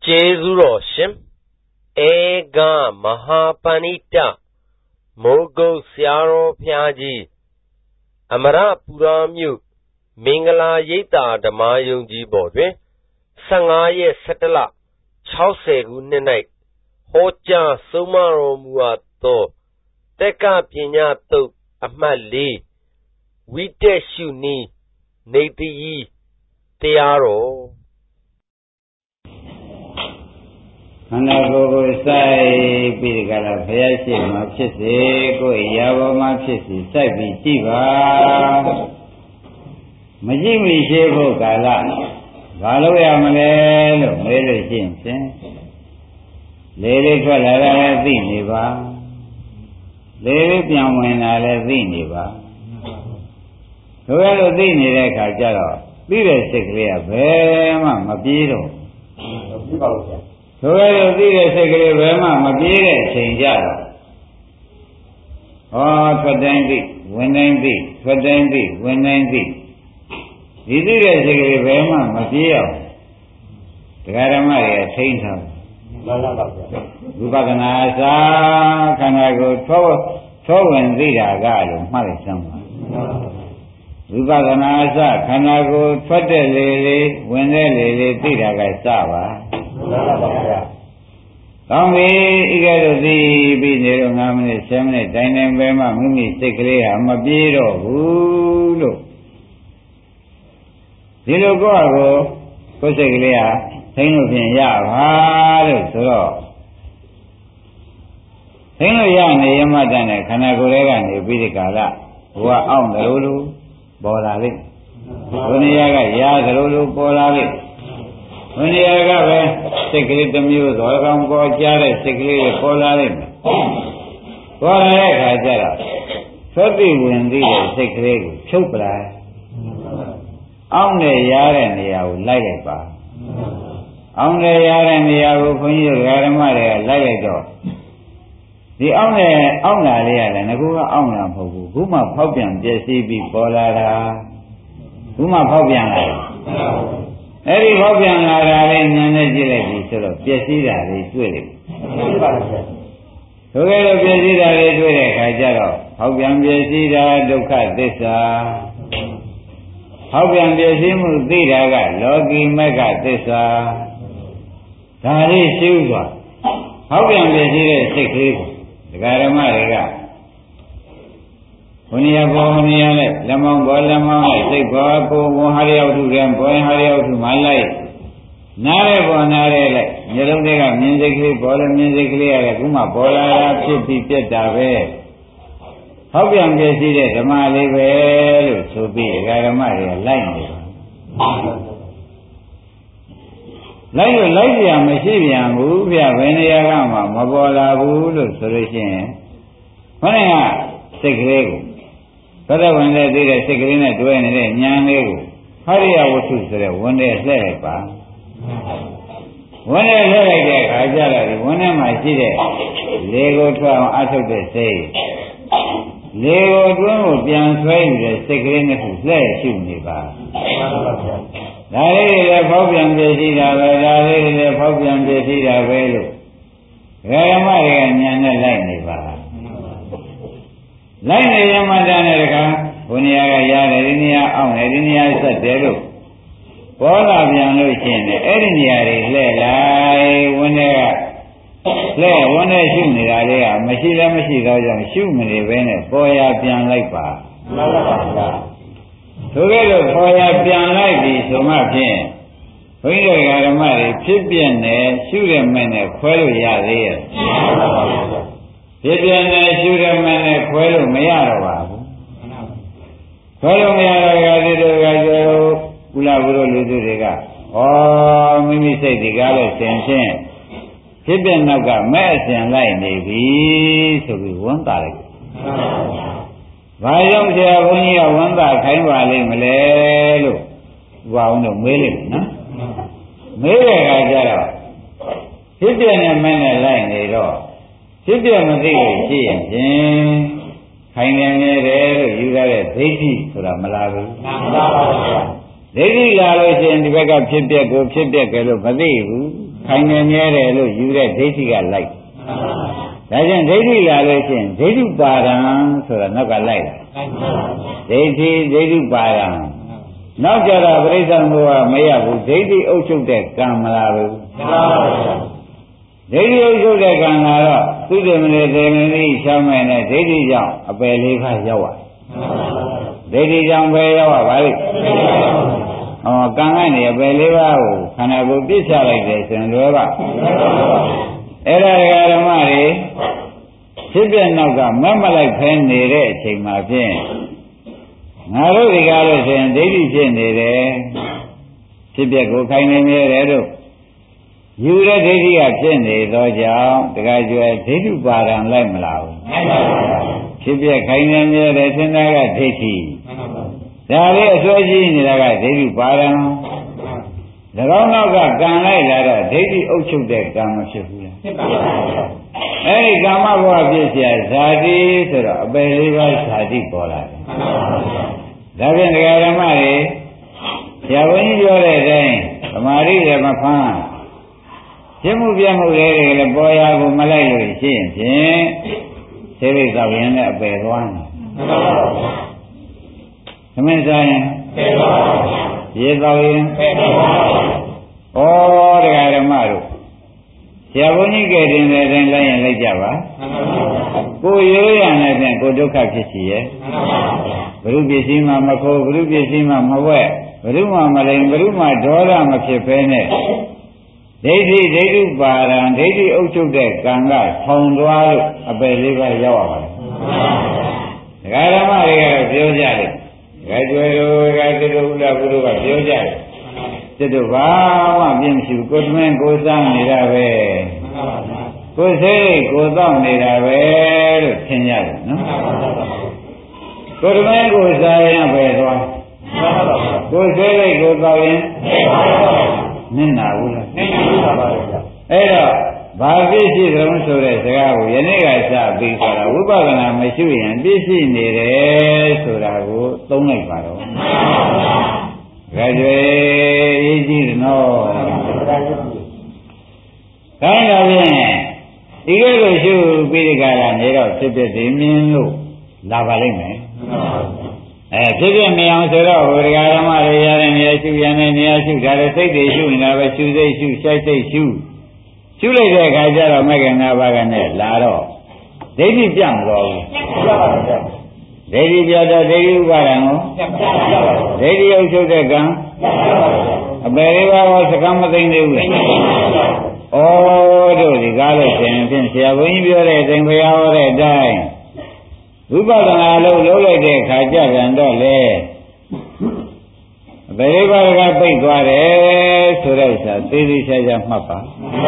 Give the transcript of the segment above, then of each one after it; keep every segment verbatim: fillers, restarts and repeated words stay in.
Jezuro Shim Ega Mahapanita Mogo Siaro Piaji Amara Puramyu Mingala Yeta Damayunji Bodwe Sangaye Setala Chause Night Hoja Sumaro Muato Teka Pinato Amali Wite Shuni Nati Tiaro Anago Sai Pirigala Fayashi Mapchisi, Go Yavo Mapchisi, Sabi Tiva Majimi Shevo Gala, Valoya Malelo, Mele Jinsen, Lele Kalara Viniva, Lele Piamana Viniva, Whoever Vini Kajaro, Vive Secrea, Vema, Mabiro. Whoever did a secret Rama, Mabira, change out. Oh, for dandy, when dandy, for dandy, when dandy. He did a secret Rama, Mabira. The Garamari, change out. Rubaganasa, can I go to and Vida Galo, Marisama? Rubaganasa, can I go to the lily when the lily Vida Gaisava? Don't be eager to be near Namini Semini, Dine Bema, Mimi, Sikri, Amabiro, Hulu. Zilo Goago, Cosiglia, Tenu Ya, Halo, Tenu Yan, Yamadane, Kanagorega, Bidicala, who are on the Lulu, Bolali. Uniaga, Ya, the Lulu, Bolali. When you have a secret the muse or come go jara, secret polarin. Polare Jara. Thirty when the secret chupra. Only yar and the out like a bar. Only yar and the out when you Garamare like a dog. The only owner and a good owner of Guma Popian, Jessie be Polara. Guma Popian. Every hobby and energy sort of Piesida is with it. Together, Piesida is with it, Kajaro. Hobby and Piesida, Duka, Dessa. Hobby and Piesimu, Dida, Logi, Mega, Dessa. Tari Suga. Hobby and Piesida is sick, the Garamariga. When you have one year, Lemon, Lemon, I say, God, go hurry out to them, go hurry out to my life. Nare, Nare, Yerodega, musically, Bola musically, Aguma, Bola, Chippy, Petave. How can they see that the Mali well, so be a Garamari, line. Like a lady, I'm a Syrian, who we are when they are Mabola, Wood, solution. When I have sick. But when they did a secret at doing it, young hurry out to say one day say, when I heard it, I got one of my city, Lego to out of the say. Lego would be unswayed the secret to say, shoot me back. That is the problem they see that way, that is the problem they see that way. Where am I and Yana like me back? Like the Yamadana, when you are Yarinia, on Erinia said, Delu. All of Yanu Chin, Erinia is lay when they are lay when they shoot the area, Machida Machida, shoot me when a boy up young like Ba. Together, boy up young like this, so much in. When you got a married, Pipian there, shoot a man a quail there. If you shoot a man a quail, Mayara. Quail Mayara, Ulaburo Luduriga. Oh, Mimi say the Gala Senshin. Pippin Naga, Mass and Line, maybe, so we won't like. Why don't you have only a one by kind of Malelo? Wow, no, million, no? Maybe I got out. Pippin a man a line, they all. If you are saying, kind of you got a baby for a Malawi. Lady Lalo and the back of Chipia go Chipia, Madi, ခိုင်နေမြဲတယ်လို့ယူတဲ့ဒိဋ္ဌိကလိုက်ဒါကြောင့်ဒိဋ္ဌိလာလို့ရှိရင်ဒိဋ္ဌုပါဒံဆိုတာနောက်ကလိုက်တာဒိဋ္ဌိဒိဋ္ဌုပါဒံနောက်ကြတော့ပြိဿံဘုရားမရဘူးဒိဋ္ဌိအုပ်ချုပ်တဲ့ကံမလာဘူးဒိဋ္ဌိအုပ်ချုပ်တဲ့ကံလာတော့သုတေမနေသေမနေရှောင်းမဲ့နဲ့ဒိဋ္ဌိကြောင့်အပယ်လေးပါးရောက်သွားဒိဋ္ဌိကြောင့်ပဲရောက်ပါလိမ့်ဟောကံကနေအပယ်လေးပါးကိုခန္ဓာကိုယ်ပြစ်ချလိုက်တယ်ဆိုရင်လွယ်ပါအဲ့ဒါဓမ္မတွေဖြစ်ပြနောက်ကမက်မလိုက်ဖဲနေတဲ့အချိန်မှာဖြင့်ငါတို့ဒီကားလို့ဆိုရင်ဒိဋ္ဌိဖြစ်နေတယ်ဖြစ်ပြကိုခိုင်နေမြဲတယ်တို့ယူတဲ့ဒိဋ္ဌိကဖြစ်နေသောကြောင့်တခါကျွဲဒိဋ္ဌုပါဒံလိုက်မလားဘူးဖြစ်ပြခိုင်နေမြဲတယ်သင်္သာကဒိဋ္ဌိဒါလေးအစွဲကြီးနေတာကဒိဋ္ဌုပါဒံ၎င်းနောက်ကကံလိုက်လာတော့ဒိဋ္ဌိအုပ်ချုပ်တဲ့ကံမဖြစ်ဘူးလားဖြစ်ပါဘူးအဲဒီကာမဘဝဖြစ်เสียဇာတိဆိုတော့အပယ်လေးပါးဇာတိပေါ်လာတယ်ဒါဖြင့်ဒကာဓမ္မတွေဆရာဘုန်းကြီးပြောတဲ့အတိုင်းသမာဓိလည်းမဖမ်းပြမှုပြမှုလေးတွေလည်းပေါ်ရာကိုမလိုက်လို့ရှိရင်ဖြင့်သေရိသောက်ရင်လည်းအပယ်သွားတယ်သမင်းစားရင်ရေသောက်ရင်ဩတရားဓမ္မတို့ဆရာဘုန်းကြီးကတည်းကလည်းလိုက်ရင်လိုက်ကြပါကိုရိုးရတဲ့ဖြင့်ကိုဒုက္ခဖြစ်စီရဲ့ဘုရုပစ္စည်းမှမခိုးဘုရုပစ္စည်းမှမဝဲဘုရုမှမလိမ်ဘုရုမှဒေါသမဖြစ်ဘဲနဲ့ဒိဋ္ဌိဒိဋ္ဌုပါဒံဒိဋ္ဌိအုပ်ချုပ်တဲ့ကံကထောင်သွားလို့အပယ်လေးပါးရောက်ရပါတယ်ဒကာဓမ္မတွေကတော့ပြောကြတယ်ဒကာကျွယ်တို့ဒကာတိတို့ဥဒ္ဒဘုရုကပြောကြတယ်တိတို့ဘာမှပြင်းမရှိဘူးကိုယ်သမင်းကိုယ်စားနေတာပဲကိုယ်စိတ်ကိုယ်သောနေတာပဲလို့ထင်ရတယ်နော်ကိုယ်သမင်းကိုယ်စားရင်ပဲသွားကိုယ်စိတ်ကိုယ်သောရင်နင့်နာဘူးလားနင့်နာပါဘူးဗျအဲ့တော့ဘာပြည့်ရှိသလုံးဆိုတဲ့စကားကိုယနေ့ကစပြီးဆိုတာဝိပဿနာမရှိရင်ပြည့်ရှိနေတယ်ဆိုတာကိုသုံးလိုက်ပါတော့ကြွယ်ရေးကြည့်တယ်နော်ဒါကြောင့်ဖြင့်ဒီကဲလိုရှုပြီးဒီကလာနေတော့ဖြစ်ဖြစ်ဒီမြင်လို့လာပါလိမ့်မယ်အဲဖြစ်ဖြစ်မြင်အောင်ဆိုတော့ဘုရားဓမ္မတွေရတဲ့နေရာရှုရတဲ့နေရာရှုဒါလည်းစိတ်တွေရှုနေတာပဲရှုစိတ်ရှုရှိုက်စိတ်ရှုရှုလိုက်တဲ့အခါကျတော့မဂ္ဂင်၅ပါးကနဲ့လာတော့ဒိဋ္ဌိပြန့်သွားဘူးဒိဋ္ဌိပြတော့ဒိဋ္ဌိဥပါဒံကိုဒိဋ္ဌိအုပ်ချုပ်တဲ့ကံအပေလေးပါးကိုစကံမသိမ့်သေးဘူးလေဩတို့ဒီကားလို့ရှင်ဖြင့်ဆရာဘုန်းကြီးပြောတဲ့အတိုင်းဘုရားဟောတဲ့အတိုင်းဝိပဿနာလို့လုပ်လိုက်တဲ့အခါကျပြန်တော့လေအပေလေးပါးကပိတ်သွားတယ်ဆိုတဲ့ဥစ္စာသေးသေးချာချာမှတ်ပါ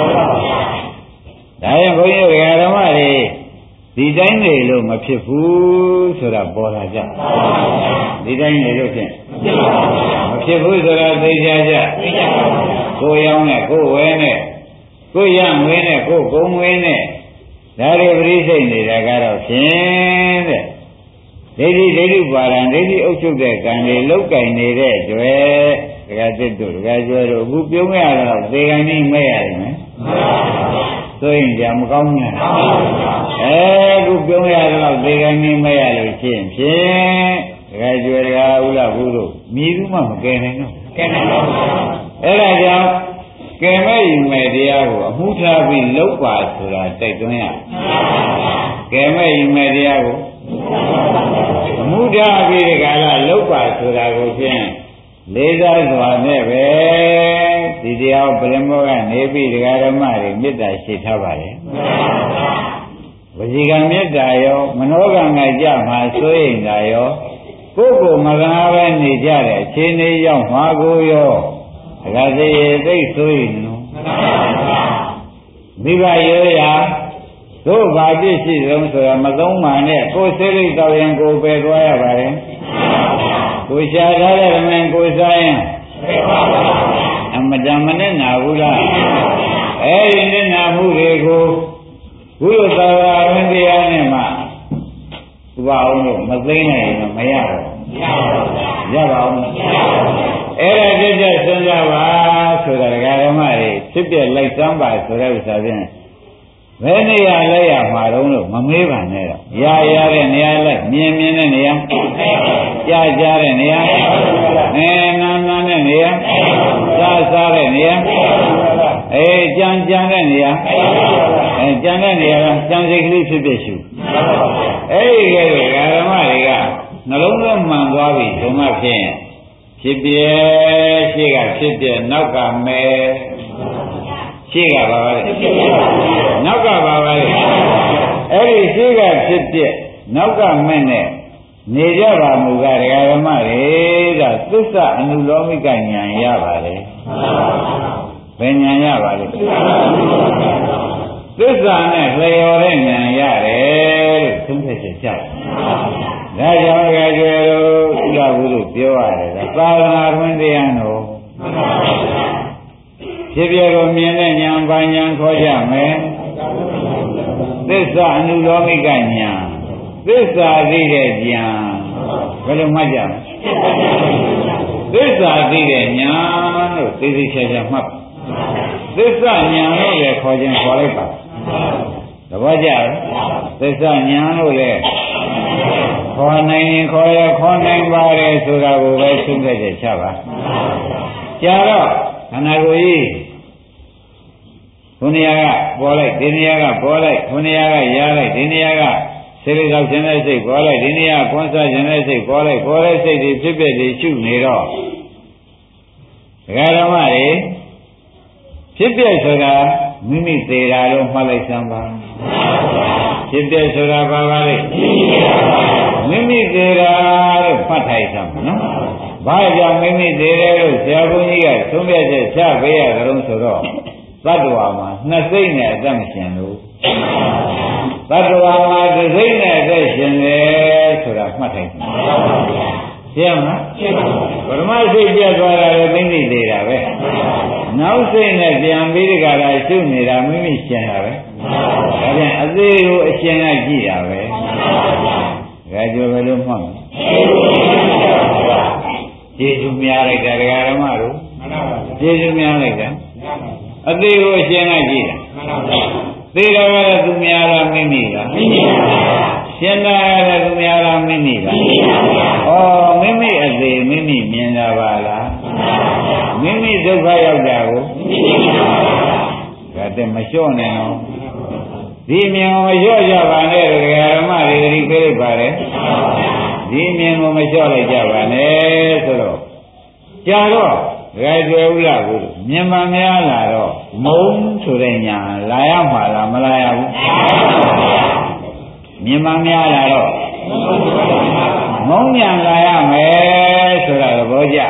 ဒါရင်ဘုန်းကြီးတို့ဓမ္မတွေဒီတိုင်းနေလို့မဖြစ်ဘူးဆိုတာပေါ်လာကြဒီတိုင်းနေလို့ဖြင့်မဖြစ်ဘူးဆိုတာသိကြကြကိုရောင်းနဲ့ကိုဝဲနဲ့ကိုရငွေနဲ့ကိုဂုံငွေနဲ့ဒါတွေပရိစိတ်နေတာကတော့ဖြင့်တဲ့ဒိဋ္ဌိဒိဋ္ဌိပါဒံဒိဋ္ဌိအုပ်ချုပ်တဲ့ကံတွေလောက်ကင်နေတဲ့တွေ့ဒကာတစ်တို့ဒကာကျွဲတို့အခုပြုံးရတော့သေကံကြီးမဲ့ရတယ်မယ်ဆိုရင်ကြာမကောင်းဘူးအဲခုပြုံးရတော့သေကံကြီးမဲ့ရလို့ရှိရင်ဖြင့်ဒကာကျွဲဒကာဥလဘူးတို့မြည်ဘူးမှမကယ်နိုင်တော့ကယ်နိုင်တော့အဲ့ဒါကြောင့်ကယ်မဲ့ယူမဲ့တရားကိုအမှုထားပြီးလောက်ပါဆိုတာတိုက်တွန်းရကယ်မဲ့ယူမဲ့တရားကိုအမှုထားပြီးဒီကလာလောက်ပါဆိုတာကိုဖြင့်လေးစားစွာနဲ့ပဲဒီတရားပရမောကနေပြီးဒကာဓမ္မတွေမေတ္တာရှိထားပါတယ်ဝစီကံမေတ္တာရောမနောကံကကြမှာစိုးရိမ်တာရောကိုယ်ကိုမကားပဲနေကြတဲ့အခြေအနေရောက်မှာကိုရောဒကာစီသိစိုးရိမ်နော်မိဘရောရာတို့ဘာပြည့်ရှိဆုံးဆိုတာမသုံးမှနဲ့ကိုယ်စိတ်လေးတော်ရင်ကိုယ်ပဲသွားရပါတယ်ကိုရှားထားတဲ့ဓမ္မကိုစားရင်အမတန်မနဲ့နာဘူးလားအဲဒီနဲ့နာမှုတွေကိုဘုရားသာဝရတရားနဲ့မှဥပအောင်လို့မသိနိုင်ရင်မရဘူးရပါဘူးအဲ့ဒါတက်တက်စဉ်းစားပါဆိုတာဒကာဓမ္မတွေဖြစ်ပြလိုက်စမ်းပါဆိုတဲ့ဥစ္စာဖြင့်ဘယ်နေရာလဲရမှာတော့လို့မမေးပါနဲ့တော့ရရတဲ့နေရာလိုက်မြင်မြင်တဲ့နေရာကြားကြားတဲ့နေရာအဲနာနာတဲ့နေရာစားစားတဲ့နေရာအဲကြံကြံတဲ့နေရာအဲကြံတဲ့နေရာကကြံစိတ်ကလေးဖြစ်ဖြစ်ရှုအဲဒီကဲဒကာဓမ္မတွေကနှလုံးသွင်းမှန်သွားပြီဒုမဖြင့်ဖြစ်ပြရှိကဖြစ်ပြနောက်ကမဲရှိကပါပါလေနောက်ကပါပါလေအဲ့ဒီရှိကဖြစ်ပြနောက်ကမဲ့နဲ့နေကြပါမူကဒကာဓမ္မတွေကသစ္စာအနုလောမိကဉာဏ်ရပါလေဘယ်ဉာဏ်ရပါလေသစ္စာနဲ့လျော်တဲ့ဉာဏ်ရတယ်လို့သုံးသက်ချက်ကြတယ်ဒါကြောင့်ကြွယ်လို့ဥလာဘူးလို့ပြောရတယ်သာသနာ့တွင်တရားတော်ဖြစ်ပြကိုမြင်တဲ့ဉာဏ်ပါဉာဏ်ခေါ်ကြမယ်သစ္စာအနုလောမိကဉာဏ်သစ္စာသိတဲ့ဉာဏ်ဘယ်လိုမှတ်ကြမလဲသစ္စာသိတဲ့ဉာဏ်လို့သိသိချာချာမှတ်သစ္စာဉာဏ်လို့လည်းခေါ်ခြင်းခေါ်လိုက်ပါသဘောကျလားသစ္စာဉာဏ်လို့လည်းခေါ်နိုင်ရင်ခေါ်ရခေါ်နိုင်ပါတယ်ဆိုတာကိုပဲသိတဲ့ချက်ချပါကြာတော့ခန္ဓာကိုယ်ကြီးခုနေရာကပေါ်လိုက်ဒီနေရာကပေါ်လိုက်ခုနေရာကရားလိုက်ဒီနေရာကစိတ်ရောက်ခြင်းတဲ့စိတ်ပေါ်လိုက်ဒီနေရာကွန်းစားခြင်းတဲ့စိတ်ပေါ်လိုက်ပေါ်တဲ့စိတ်တွေဖြစ်ဖြစ်တွေရှုနေတော့ဒကာဓမ္မတွေဖြစ်ဖြစ်ဆိုတာမိမိသေးတာလို့မှတ်လိုက်စမ်းပါဖြစ်ဖြစ်ဆိုတာဘာပါလဲမိမိသေးတာလို့မှတ်ထိုက်စမ်းပါနော်ဘာကြောင့်မိမိသေးတယ်လို့ဆရာဘုန်းကြီးကသုံးပြချက်ချပေးရကြလို့ဆိုတော့သတ္တဝါမှာနှစ်စိတ်နဲ့အသက်မရှင်လို့သတ္တဝါမှာတစ်စိတ်နဲ့အသက်ရှင်တယ်ဆိုတာမှတ်ထိုက်ပါရှင်းမလားပရမစိတ်ပြတ်သွားတာလည်းသိသိသေးတာပဲနောက်စိတ်နဲ့ပြန်ပြီးတကလားရှုနေတာမိမိရှင်တာပဲဒါပြန်အသေးကိုအရှင်ကကြည့်တာပဲဒါကြောပဲလို့မှတ်မယ်ကျေးဇူးများလိုက်တာဒကာဓမ္မတို့ကျေးဇူးများလိုက်တာအသေးကိုအရှင်ကကြည့်တာသေတာကလည်းသူများလားမိမိလားမိမိပါရှင်တာကလည်းသူများလားမိမိလားမိမိပါဩမိမိအသေးမိမိမြင်တာပါလားမိမိဒုက္ခရောက်တာကိုမိမိပါဒါတည်းမလျှော့နဲ့နော်ဒီမြင်ကိုမလျှော့ကြပါနဲ့ဒကာဓမ္မတွေဒီပြေးပါတယ်ဒီမြင်ကိုမလျှော့လိုက်ကြပါနဲ့ဆိုတော့ကြာတော့ဒကာကျွယ်ဦးရဘူးမြင်မှများလာတော့မုံဆိုတဲ့ညာလာရမှာလားမလာရဘူးမြင်မှများလာတော့မုံညာလာရမယ်ဆိုတာသဘောကျ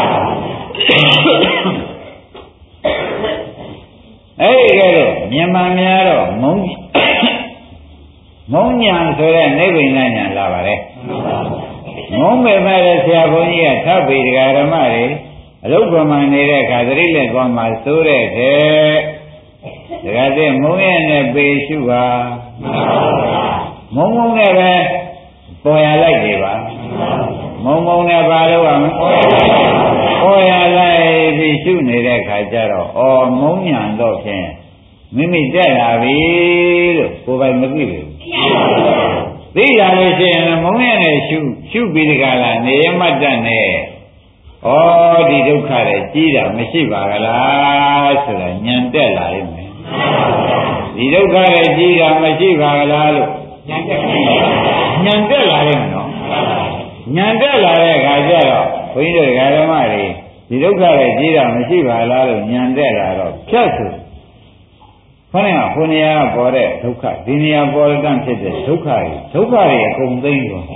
အဲ့ဒီကဲတော့မြင်မှများတော့မုံမုံညာဆိုတဲ့နိဗ္ဗာန်ညာလာပါလေမုံမဲ့မဲ့ဆရာဘုန်းကြီးကထပ်ပြီးဒကာဓမ္မတွေအလုတ်ပမာနေတဲ့အခါသတိလက်သွားမှသိုးတဲ့တဲ့ဒကာတဲ့မုံရဲ့နဲ့ပေရှုပါမုံမုံနဲ့ပဲပေါ်ရလိုက်နေပါမုံမုံနဲ့ပါလို့ပါမပေါ်ရလိုက်ပြီးရှုနေတဲ့အခါကျတော့အော်မုံညာတော့ဖြင့်မိမိတက်လာပြီလို့ကိုယ်ပိုင်မသိဘူးသိရလို့ရှိရင်မုံရဲ့နဲ့ရှုရှုပြီးဒီကလာနေရမတ်တတ်နဲ့ဩဒီဒုက္ခတွေကြီးတာမရှိပါကလားဆိုတာညံတက်လာရင်မယ်ဒီဒုက္ခတွေကြီးတာမရှိပါကလားလို့ညံတက်ညံတက်လာရင်နော်ညံတက်လာတဲ့အခါကျတော့ဘုန်းကြီးတို့ဓမ္မတွေဒီဒုက္ခတွေကြီးတာမရှိပါလားလို့ညံတက်လာတော့ဖြတ်ဆိုခဏကခုနေရာပေါ်တဲ့ဒုက္ခဒီနေရာပေါ်တဲ့ဖြစ်တဲ့ဒုက္ခတွေဒုက္ခတွေအကုန်သိမ်းသွား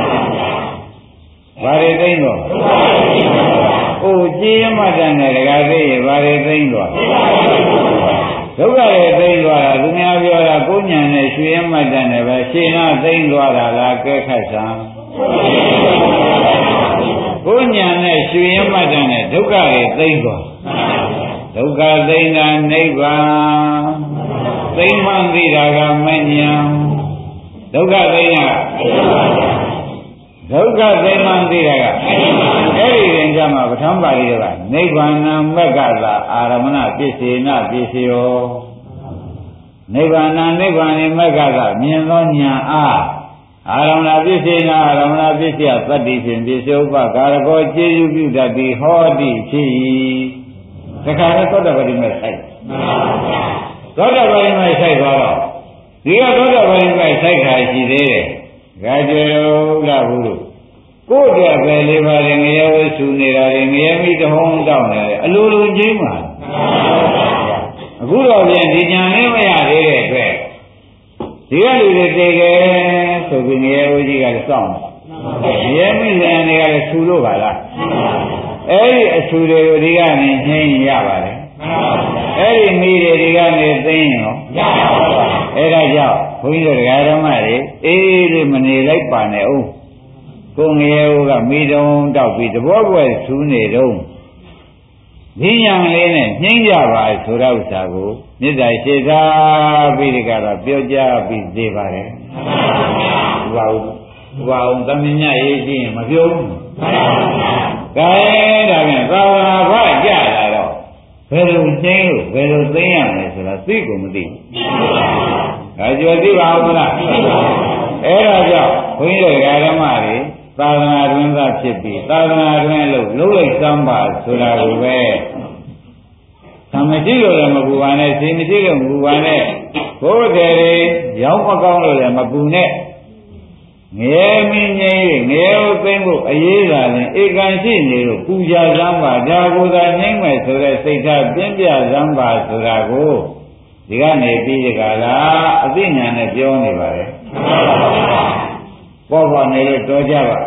ဘာတွေသိမ်းသွားအိုကြည်ရမတန်တဲ့ဒကာသေးရဘာတွေသိမ်းသွားဒုက္ခတွေသိမ်းသွားတာသူများပြောတာကိုညာနဲ့ရွှေရမတန်တယ်ပဲရှင်းနာသိမ်းသွားတာလားကဲခတ်စမ်းကိုညာနဲ့ရွှေရမတန်တဲ့ဒုက္ခတွေသိမ်းသွားဒုက္ခသိမ်းတာနိဗ္ဗာန်သိမ်းမှန်သိတာကမဉ္ဇဉ်ဒုက္ခသိမ်းတာဒုက္ခသိမှန်သိတာကအဲ့ဒီရင်ကြမှာပထမပါဠိကနိဗ္ဗာန်မက္ကသာအာရမဏပစ္စေနပစ္စယောနိဗ္ဗာန်နိဗ္ဗာန်မက္ကသာမြင်သောဉာဏ်အားအာရမဏပစ္စေနအာရမဏပစ္စယသတ္တိဖြင့်ပစ္စေဥပကာရကောကျေယူပြုတတ်သည်ဟောတိဖြစ်၏တခါလဲသောတပတိမဲ့ဆိုင်သောတပတိမဲ့ဆိုင်သွားတော့ဒီကသောတပတိမဲ့ဆိုင်ခါရှိသေးတယ်ဂါကျေလာဘူးလို့ကိုယ့်တဲ့ပဲလေးပါးငရဲဝဆူနေတာတွေငရဲမိတဟုံးတောင်းနေတယ်အလိုလိုချင်းပါအခုတော့ပြန်ဒီညာလေးမရသေးတဲ့အတွက်ဒီကလူတွေတည်ကြဆိုပြီးငရဲဝကြီးကလည်းစောင့်တယ်ငရဲမိလည်းတွေကလည်းဆူလို့ပါလားအဲ့ဒီအဆူတွေကိုဒီကနေနှိမ့်ရပါတယ်အဲ့ဒီမိတွေဒီကနေသိရင်ရောအဲ့ဒါကြောင့်ဘုန်းကြီးတို့ဓမ္မတွေအေးလေးမနေလိုက်ပါနဲ့ဦးကိုငရဲဦးကမိတုံးတောက်ပြီးတဘောပွဲဆူနေတော့ဒီညာလေးနဲ့နှိမ့်ကြပါဆိုတဲ့ဥစ္စာကိုမြစ်တာရှိသားပြီးဒီကတော့ပြောကြပြီးသေးပါတယ်ဘုရားဘုရားအောင်သမညရေးကြည့်ရင်မပြောဘူးကဲဒါပြန်သာဝနာဘကြလာတော့ဘယ်လိုနှိမ့်လို့ဘယ်လိုသိရမလဲဆိုတာသိကုန်မသိဘူးဒါကြွသိပါဦးမလားအဲ့ဒါကြောင့်ဘုန်းကြီးတို့ဓမ္မတွေသာသနာ့တွင်သာဖြစ်ပြီးသာသနာ့တွင်လို့လုံးလိုက်စမ်းပါဆိုတာကိုပဲသာမရှိလို့လည်းမပူပါနဲ့စိမရှိလို့မပူပါနဲ့ဘုရားတွေရောင်းမကောင်းလို့လည်းမပူနဲ့ငရဲမင်းကြီးငရဲကိုသိမ့်ဖို့အရေးသာရင်ဧကန်ရှိနေလို့ပူကြစမ်းပါဒါကိုသာနှိမ့်မယ်ဆိုတဲ့စိတ်ဓာတ်ပြင်းပြစမ်းပါဆိုတာကိုဒီကနေပြီးဒီကလာအသိဉာဏ်နဲ့ပြောနေပါတယ်ပေါ်ပေါ်နေလို့တော်ကြပါ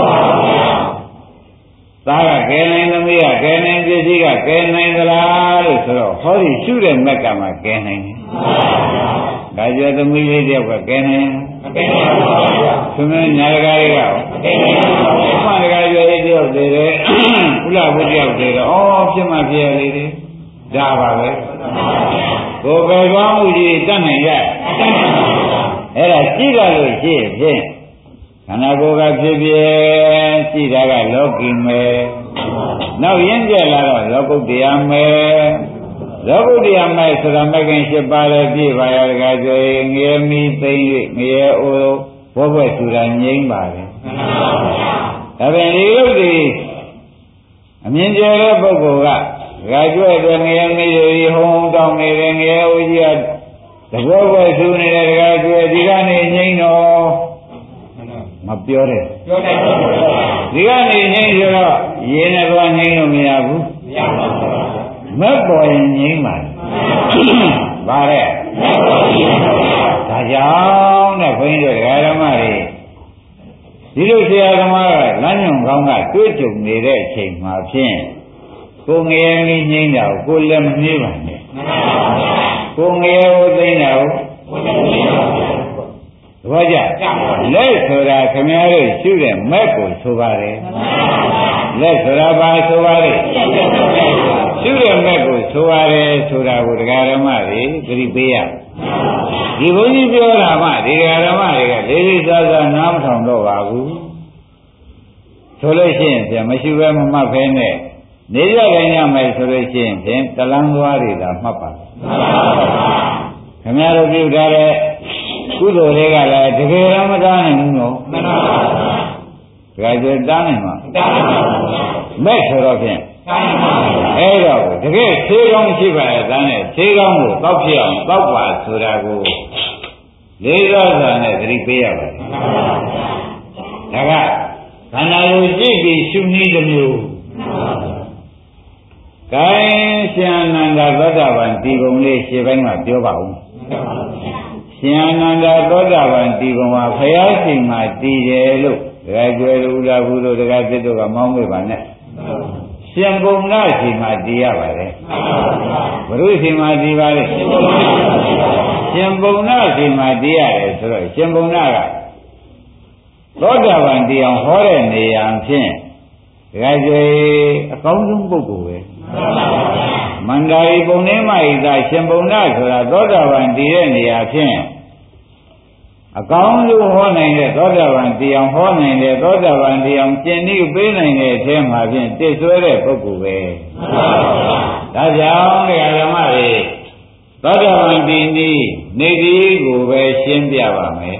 သားကကဲနိုင်သမီးကကဲနိုင်ပစ္စည်းကကဲနိုင်သလားလို့ဆိုတော့ဟောဒီရှုတဲ့မက်ကမှကဲနိုင်တယ်ဒါကြောင့်သမီးလေးတယောက်ကကဲနိုင်ကဲနိုင်ပါဘူးသူမညာကလေးကကဲနိုင်ပါဘူးမှန်တကားရွယ်တယောက်သေးတယ်ဥလာဘုတယောက်သေးတယ်ဩဖြစ်မှဖြစ်ရလေတယ်ဒါပါပဲကိုယ်ပဲသွားမှုကြီးတတ်နိုင်ရအဲ့ဒါကြည့်ရလို့ရှိဖြင့်ခန္ဓာကိုယ်ကဖြစ်ဖြစ်ကြည့်တာကလောကီမယ်နောက်ရင်းကျက်လာတော့လောကုတ္တရာမယ်လောကုတ္တရာမယ်ဆိုတာမကင်၈ပါးလည်းပြည့်ပါရတကားဆိုရင်ငရဲမီသိမ့်၍ငရဲအိုးဘောဘွက်ထူတာငြိမ့်ပါတယ်ဒါပြန်ဒီလိုဒီအမြင်ကျတဲ့ပုဂ္ဂိုလ်ကဂါကျွဲ့တဲ့ငရဲမီတွေဟုံးတောင်းနေတဲ့ငရဲအိုးကြီးကတဘောဘွက်ထူနေတဲ့တကားကျွဲ့ဒီကနေငြိမ့်တော့မပြောတဲ့ပြောတယ်ဒီကနေငြိမ့်ဆိုတော့ရင်းနဲ့သွားငြိမ့်လို့မရဘူးမရပါဘူးမက်ပေါ်ရင်ငြိမ့်ပါဗါတဲ့ဒါကြောင့်တဲ့ဘုန်းကြီးတို့ဓမ္မတွေဒီလိုဆရာသမားကလမ်းညွန်ကောင်းကတွေးကြုံနေတဲ့အချိန်မှာဖြင့်ကိုငရဲမီးငြိမ့်တာကိုကိုလည်းမနှေးပါနဲ့ကိုငရဲကိုသိမ့်တာကိုကိုလည်းမနှေးပါဘူးသဘောကျလက်ဆိုတာခင်ဗျားတို့ရှုတဲ့မက်ကိုဆိုပါတယ်လက်ဆိုတာဘာဆိုပါလဲရှုတဲ့မက်ကိုဆိုရတယ်ဆိုတာကိုဒကာဓမ္မတွေသတိပေးရဒီဘုန်းကြီးပြောတာမှဒီဒကာဓမ္မတွေကလေးလေးစားစားနားမထောင်တော့ပါဘူးဆိုလို့ရှိရင်ပြန်မရှိဘဲမမှတ်ဖဲနဲ့နေရတိုင်းရမယ်ဆိုလို့ရှိရင်ဖြင့်တလန်းသွားတွေသာမှတ်ပါခင်ဗျားတို့ပြုထားတဲ့ကုသိုလ်တွေကလည်းတကယ်တော့မတားနိုင်ဘူးနော်မှန်ပါပါဘုရားဒါကြတားနိုင်မှာတားနိုင်ပါဘူးမဲ့ဆိုတော့ဖြင့်တားနိုင်ပါဘူးအဲ့တော့တကယ်သေးကောင်းရှိပါရဲ့ဒါနဲ့သေးကောင်းကိုတောက်ဖြစ်အောင်တောက်ပါဆိုတာကိုလေးစားစွာနဲ့သတိပေးရပါတယ်ဒါကခန္ဓာကိုကြည့်ပြီးရှုနည်းတစ်မျိုးကိုင်းရှင်အနန္ဒသောတာပန်ဒီပုံလေးရှင်းပိုင်းမှာပြောပါဦးရှင်အနန္ဒသောတာပန်ဒီပုံမှာဖယားရှင်မှာတည်တယ်လို့ဒကာကျွယ်လူလာဘူးလို့ဒကာစစ်တို့ကမောင်းမေးပါနဲ့ရှင်ဘုံနာရှင်မှာတည်ရပါတယ်ဘုရုရှင်မှာတည်ပါလေရှင်ဘုံနာရှင်မှာတည်ရတယ်ဆိုတော့ရှင်ဘုံနာကသောတာပန်တည်အောင်ဟောတဲ့နေရာဖြင့်ဒကာကျွယ်အကောင်းဆုံးပုဂ္ဂိုလ်ပဲမန္တာရီပုံနေမှဤသာရှင်ဘုံနာဆိုတာသောတာပန်တည်တဲ့နေရာဖြင့်အကောင်းဆုံးဟောနိုင်တဲ့သောတာပန်တရားဟောနိုင်တဲ့သောတာပန်တရားကျင့်ပြီးပေးနိုင်တဲ့အထဲမှာဖြင့်တစ်ဆွဲတဲ့ပုဂ္ဂိုလ်ပဲဒါကြောင့်တရားဓမ္မတွေသောတာပန်ဒီနီးနေဒီကိုပဲရှင်းပြပါမယ်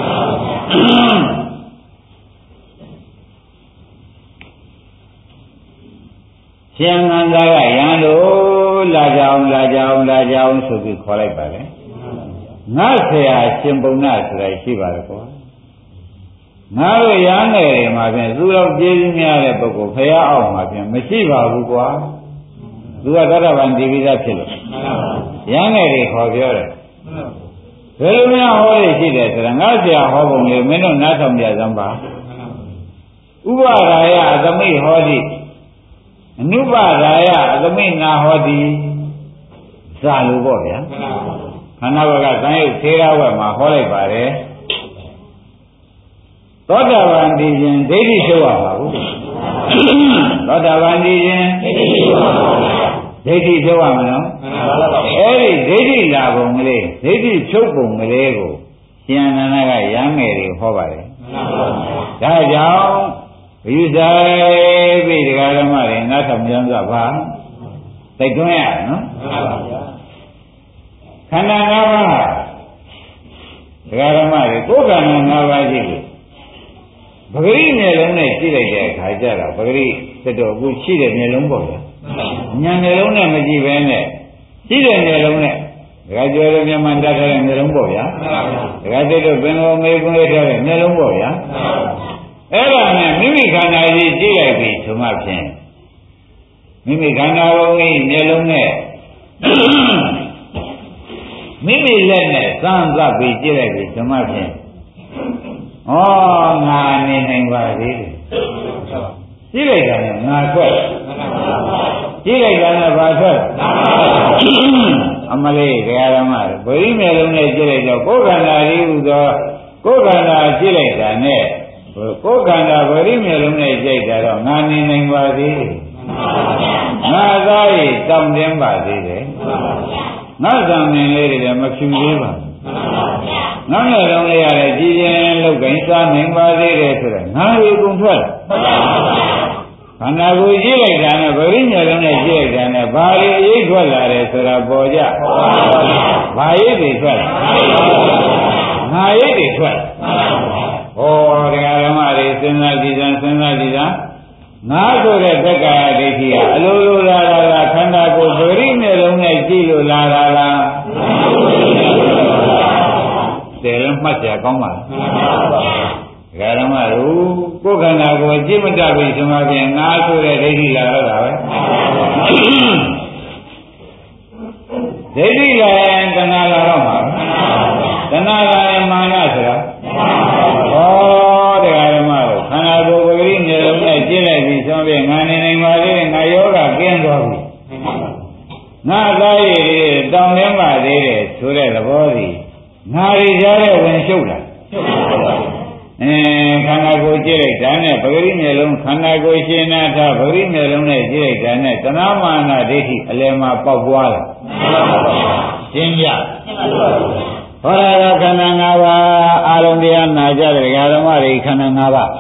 ရှင်နန္ဒကရန်တို့လာကြအောင်လာကြအောင်လာကြအောင်ဆိုပြီးခေါ်လိုက်ပါလေငါဆရာရှင်ပုံနာဆိုတာရှိပါလေကွာငါတို့ရဟန်းငယ်တွေမှာဖြင့်သူတော်ကျေးဇူးများတဲ့ပုဂ္ဂိုလ်ဖရာအောက်မှာဖြင့်မရှိပါဘူးကွာသူကသောတာပန်ဒီပိသဖြစ်လို့ရဟန်းငယ်တွေခေါ်ပြောတယ်ဘယ်လိုများဟောရရှိတယ်ဆိုတာငါဆရာဟောပုံလေးမင်းတို့နားထောင်ကြစမ်းပါဥပရာယအသမိဟောတိအနုပရာယအသမိနာဟောတိဇာလိုပေါ့ဗျာခန္ဓာဘကသံယုတ်သေးရဝက်မှာဟောလိုက်ပါတယ်သောတာပန်ဒီရင်ဒိဋ္ဌိချုပ်ရပါဘူးသောတာပန်ဒီရင်ဒိဋ္ဌိချုပ်ရပါဘူးဒိဋ္ဌိချုပ်ရမလို့အဲ့ဒီဒိဋ္ဌိလာပုံကလေးဒိဋ္ဌိချုပ်ပုံကလေးကိုရှင်အနန္ဒကရဟန်းငယ်တွေဟောပါတယ်ဒါကြောင့်ဘုရားဆိုင်ပြီတရားဓမ္မတွေနားထောင်ကြမ်းစွာပါသိတွန်းရနော်ခန္ဓာ၅ပါးတရားဓမ္မတွေကိုယ်ခန္ဓာ၅ပါးရှိလို့ပဂရိမျက်လုံးနဲ့ကြည့်လိုက်တဲ့အခါကျတော့ပဂရိစတော်အခုရှိတဲ့မျက်လုံးပေါ့ဗျာဉာဏ်မျက်လုံးနဲ့မကြည့်ဘဲနဲ့ရှိတဲ့မျက်လုံးနဲ့ဒကာကျော်ရဲ့မျက်မှန်တတ်တဲ့မျက်လုံးပေါ့ဗျာဒကာသိတို့ပင်တော်မေကွန်းလေးထားတဲ့မျက်လုံးပေါ့ဗျာအဲ့ဒါနဲ့မိမိခန္ဓာကြီးကြည့်လိုက်ပြီဆိုမှဖြင့်မိမိခန္ဓာကိုယ်ကြီးမျက်လုံးနဲ့မိမိလက်နဲ့စမ်းသပ်ပြီးကြည့်လိုက်ပြီဓမ္မဖြင့်ဩငါနေနိုင်ပါသေးတယ်ကြည့်လိုက်တာနဲ့ငါထွက်ကြည့်လိုက်တာနဲ့ဘာထွက်အမလေးတရားဓမ္မဗိဓိမျိုးလုံးနဲ့ကြည့်လိုက်တော့ကိုယ်ခန္ဓာကြီးဟူသောကိုယ်ခန္ဓာကြည့်လိုက်တာနဲ့ကိုယ်ခန္ဓာဗိဓိမျိုးလုံးနဲ့ကြည့်တာတော့ငါနေနိုင်ပါသေးတယ်ငါသားရတောင်းတင်းပါသေးတယ်ငါဇံမင်းလေးတွေလည်းမဖြူသေးပါဘူးငါနဲ့လုံးလေးရတယ်ကြည်ရင်လောက်ကိုင်းစားနိုင်ပါသေးတယ်ဆိုတော့ငါတွေကုန်ထွက်လာခန္ဓာကိုယ်ကြည့်လိုက်တာနဲ့ဗိဓိမျိုးလုံးနဲ့ကြည့်လိုက်တာနဲ့ဘာတွေအရေးထွက်လာတယ်ဆိုတာပေါ်ကြဘာရိပ်တွေထွက်လာငါရိပ်တွေထွက်ဟောတရားဓမ္မတွေစဉ်းစားကြည့်စမ်းစဉ်းစားကြည့်စမ်းငါဆိုတဲ့သက္ကာယဒိဋ္ဌိကအလိုလိုလာတာလားခန္ဓာကိုယ်ဗိဓိမျိုးလုံးနဲ့ကြည့်လို့လာတာလားတယ်လည်းမှတ်ကြကောင်းပါလားဓမ္မတို့ကိုယ်ခန္ဓာကိုယ်ကြည့်မတတ်ပြီဆိုမှပြန်ငါဆိုတဲ့ဒိဋ္ဌိလာတော့တာပဲဒိဋ္ဌိလာရင်တဏှာလာတော့မှာတဏှာလာရင်မာနဆိုတာဟောတရားဓမ္မတို့ခန္ဓာကိုယ်ပဂရိမျိုးလုံးနဲ့ကြည့်လိုက်ပြီဆိုပြန်ငါနေနိုင်ပါသေးတယ်ငါယောဂကင်းသွားပြီငါသားရည်တောင်းနှင်းပါသေးတယ်ဆိုတဲ့သဘောစီငါရီကြားတဲ့ဝင်ရှုပ်လာအဲခန္ဓာကိုယ်ကြည့်လိုက်တာနဲ့ပဂရိမျိုးလုံးခန္ဓာကိုယ်ရှင်နာထပဂရိမျိုးလုံးနဲ့ကြည့်လိုက်တာနဲ့တဏှာမာနဒိဋ္ဌိအလယ်မှာပေါက်ပွားလာရှင်းပြဟောရခန္ဓာ၅ပါးအာရုံတရားနာကြတဲ့ဓမ္မတွေခန္ဓာ၅ပါး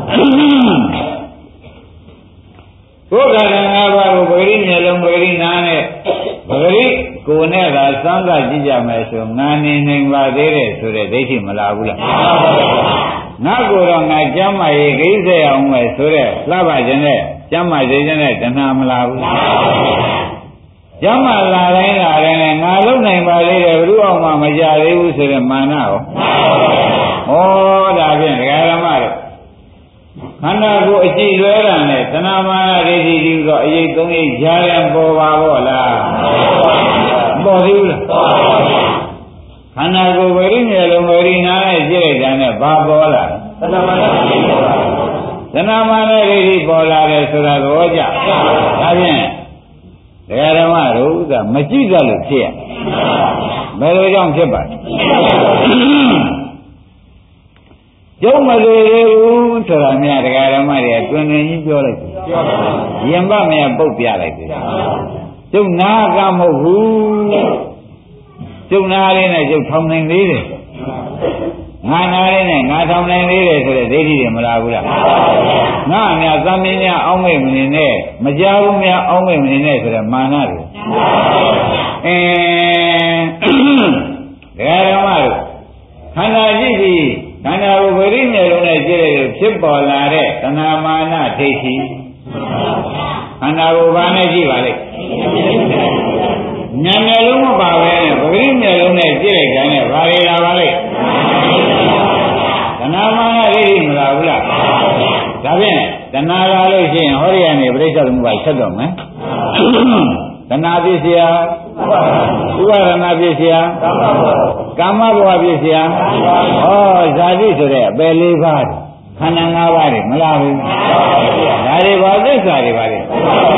ကိုယ်ခန္ဓာ၅ပါးကိုပဂရိမျိုးလုံးပဂရိနာနဲ့ပဂရိကိုယ်နဲ့သာစမ်းသပ်ကြည့်ကြမယ်ဆိုငါနေနိုင်ပါသေးတယ်ဆိုတဲ့ဒိဋ္ဌိမလာဘူးလားငါကိုယ်တော့ငါကျမ်းမာရေးကိစ္စရအောင်မယ်ဆိုတဲ့လှပခြင်းနဲ့ကျမ်းမာခြင်းနဲ့တဏှာမလာဘူးကျမ်းမာလာတိုင်းလာတိုင်းနဲ့ငါလုံနိုင်ပါသေးတယ်ဘယ်သူအောင်မှမကြသေးဘူးဆိုတဲ့မာနရောဩဒါဖြင့်ဒကာဓမ္မတို့ခန္ဓာကိုယ်အကြည့်လွဲတာနဲ့တဏှာမာနဒိဋ္ဌိကြီးတော့အရေးသုံးရေးကြားရင်ပေါ်ပါဘောလားပေါ်သေးဘူးလားခန္ဓာကိုယ်ဝိရိယလုံးဝိရိနာနဲ့ကြည့်လိုက်တာနဲ့ဘာပေါ်လာသဏ္ဍာမာနဒိဋ္ဌိပေါ်လာသဏ္ဍာမာနဒိဋ္ဌိပေါ်လာတယ်ဆိုတာသဘောကျဒါဖြင့်တရားဓမ္မတို့ကမကြည့်ကြလို့ဖြစ်ရဘယ်လိုကြောင့်ဖြစ်ပါလဲကျုံမလို့ဘူးဆိုတာများတရားဓမ္မတွေတွင်တွင်ကြီးပြောလိုက်တယ်ရင်ပမရပုတ်ပြလိုက်တယ်ကျုံနာကမဟုတ်ဘူးကျုံနာလေးနဲ့ကျုပ်ထောင်နိုင်သေးတယ်ငါငါနာလေးနဲ့ငါထောင်နိုင်သေးတယ်ဆိုတဲ့ဒိဋ္ဌိတွေမလာဘူးလားငါအများသမင်းများအောင်းမိတ်မနေနဲ့မကြောက်ဘူးများအောင်းမိတ်မနေနဲ့ဆိုတဲ့မာနတွေအင်းဒကာဓမ္မတို့ခန္ဓာရှိပြီးခန္ဓာကိုယ်ပရိမျက်လုံးနဲ့ကြည့်ရလို့ဖြစ်ပေါ်လာတဲ့သဏ္ဍာမာနဒိဋ္ဌိခန္ဓာကိုယ်ဘာနဲ့ကြည့်ပါလိမ့်ဉာဏ်မျက်လုံးမပါပဲနဲ့ပရိမျက်လုံးနဲ့ကြည့်လိုက်ကြတယ်ဘာတွေလာပါလိမ့်သဏ္ဍာမာနဒိဋ္ဌိမလာဘူးလားဒါဖြင့်တဏှာလာလို့ရှိရင်ဟောရိယနေပြိဿသမုပ္ပါဆက်တော့မယ်တဏှာပြည့်စရာဥပါဒနာပြည့်စရာကာမဘဝပြည့်စရာဟောဇာတိဆိုတဲ့အပယ်လေးပါးခန္ဓာ၅ပါးတွေမလားဘူးဒါတွေဘာသစ္စာတွေပါလဲဩ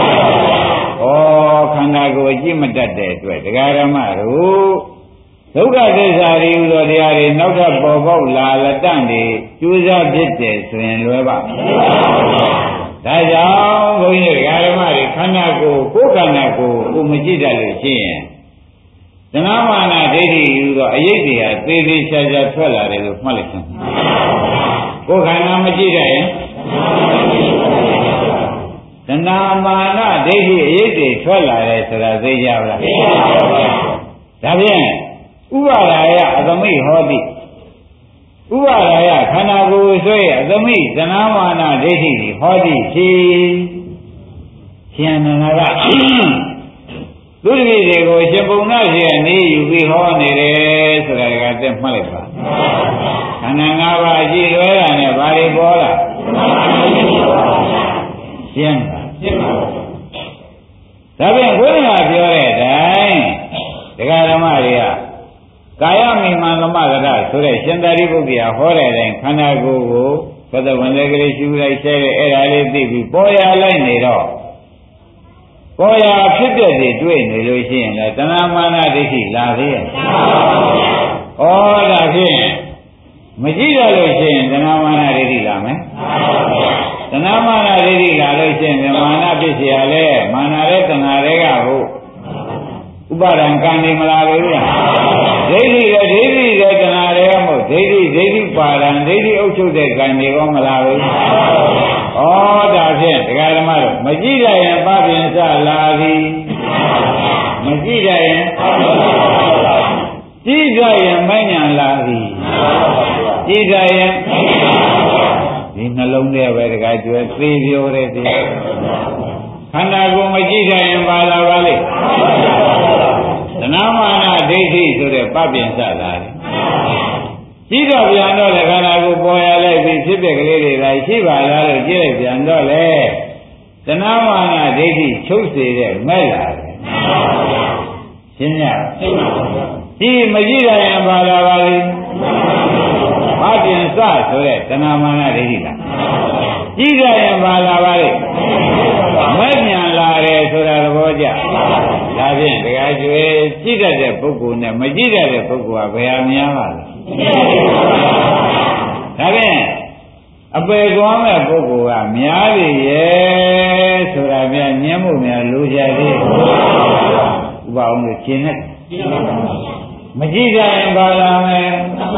ခန္ဓာကိုယ်အကြည့်မတတ်တဲ့အတွက်ဒကာရမတို့ဒုက္ခသစ္စာတွေဟူသောတရားတွေနောက်ထပ်ပေါ်ပေါက်လာလက်တန့်တွေကျိုးစားဖြစ်တယ်ဆိုရင်လွယ်ပါဒါကြောင့်ဘုန်းကြီးဒကာရမတွေခန္ဓာကိုယ်ကိုယ်ခန္ဓာကိုယ်ကိုမကြည့်တတ်လို့ရှိရင်သဏ္ဍမာနဒိဋ္ဌိဟူသောအယိတ်တွေဟာသေသေးချာချာထွက်လာတယ်လို့မှတ်လိုက်စမ်းကိုယ်ခန္ဓာမကြည့်တတ်ရင်သဏ္ဍမာနဒိဋ္ဌိအယိတ်တွေထွက်လာတယ်ဆိုတာသိကြပါလားသိပါပါဘုရားဒါဖြင့်ဥပါဒါယအသမိဟောတိဥပါဒါယခန္ဓာကိုယ်ဆွဲအသမိသဏ္ဍမာနဒိဋ္ဌိဟောတိဖြစ်ရှင်နန္ဒကသူတပည့်တွေကိုရှင်ပုံနာရှိအနေယူပြီးဟောနေတယ်ဆိုတာကတည်းမှတ်လိုက်ပါခန္ဓာ၅ပါးအကြည့်လွဲတာနဲ့ဘာတွေပေါ်လာရှင်းပါရှင်းပါဒါဖြင့်ဘုရားပြောတဲ့အတိုင်းဒကာဓမ္မတွေကကာယမိမန္တမကရဆိုတဲ့ရှင်သာရိပုတ္တရာဟောတဲ့အတိုင်းခန္ဓာကိုယ်ကိုသတ္တဝန္တကလေးရှုလိုက်ဆဲတဲ့အဲ့ဒါလေးသိပြီးပေါ်ရလိုက်နေတော့ပေါ်ရဖြစ်ပြတွေတွေ့နေလို့ရှိရင်လည်းတဏှာမာနဒိဋ္ဌိလာသေးရဲ့ဩဒါဖြင့်မကြည့်ရလို့ရှိရင်တဏှာမာနဒိဋ္ဌိလာမယ်တဏှာမာနဒိဋ္ဌိလာလို့ရှိရင်မာနဖြစ်เสียလဲမာနရဲ့တဏှာတွေကဟုတ်ဥပါဒံကံနေမလာဘူးလားဒိဋ္ဌိရဲ့ဒိဋ္ဌိရဲ့တဏှာတွေကမဟုတ်ဒိဋ္ဌိဒိဋ္ဌိပါဒံဒိဋ္ဌိအုပ်ချုပ်တဲ့ကံတွေကောမလာဘူးဩဒါဖြင့်ဒကာဓမ္မတို့မကြည့်ရရင်ပပင်စလာသည်မကြည့်ရရင်ကြည့်ကြရင်မဉဏ်လာသည်ကြည့်ကြရင်ဒီနှလုံးထဲပဲဒကာကျွဲသေပြောတဲ့တရားခန္ဓာကိုယ်မကြည့်ကြရင်ပါလာပါလိမ့်သဏ္ဍမာနဒိဋ္ဌိဆိုတဲ့ပပင်စလာတယ်ကြည့်တော့ပြန်တော့လေခန္ဓာကိုယ်ပေါ်ရလိုက်ပြီးဖြစ်တဲ့ကလေးတွေသာရှိပါလားလို့ကြည့်လိုက်ပြန်တော့လေသဏ္ဍမာနဒိဋ္ဌိချုပ်စေတဲ့မဲ့လာတယ်ရှင်းရရှင်းပါဘူးကြည့်မကြည့်ရရင်ပါလာပါလိမ့်ပပင်စဆိုတဲ့သဏ္ဍမာနဒိဋ္ဌိလားကြည့်ကြရင်ပါလာပါလိမ့်မဲ့ညာလာတယ်ဆိုတာသဘောကျဒါဖြင့်ဒကာကျွေးကြည့်တတ်တဲ့ပုဂ္ဂိုလ်နဲ့မကြည့်တတ်တဲ့ပုဂ္ဂိုလ်ကဘယ်ဟာများပါလဲဒါဖြင့်အပေသွားမဲ့ပုဂ္ဂိုလ်ကများပြီရဲ့ဆိုတာများညင်းမှုများလိုချသေးဥပအောင်လို့ရှင်းနေမကြည့်ကြရင်ပါလာမယ်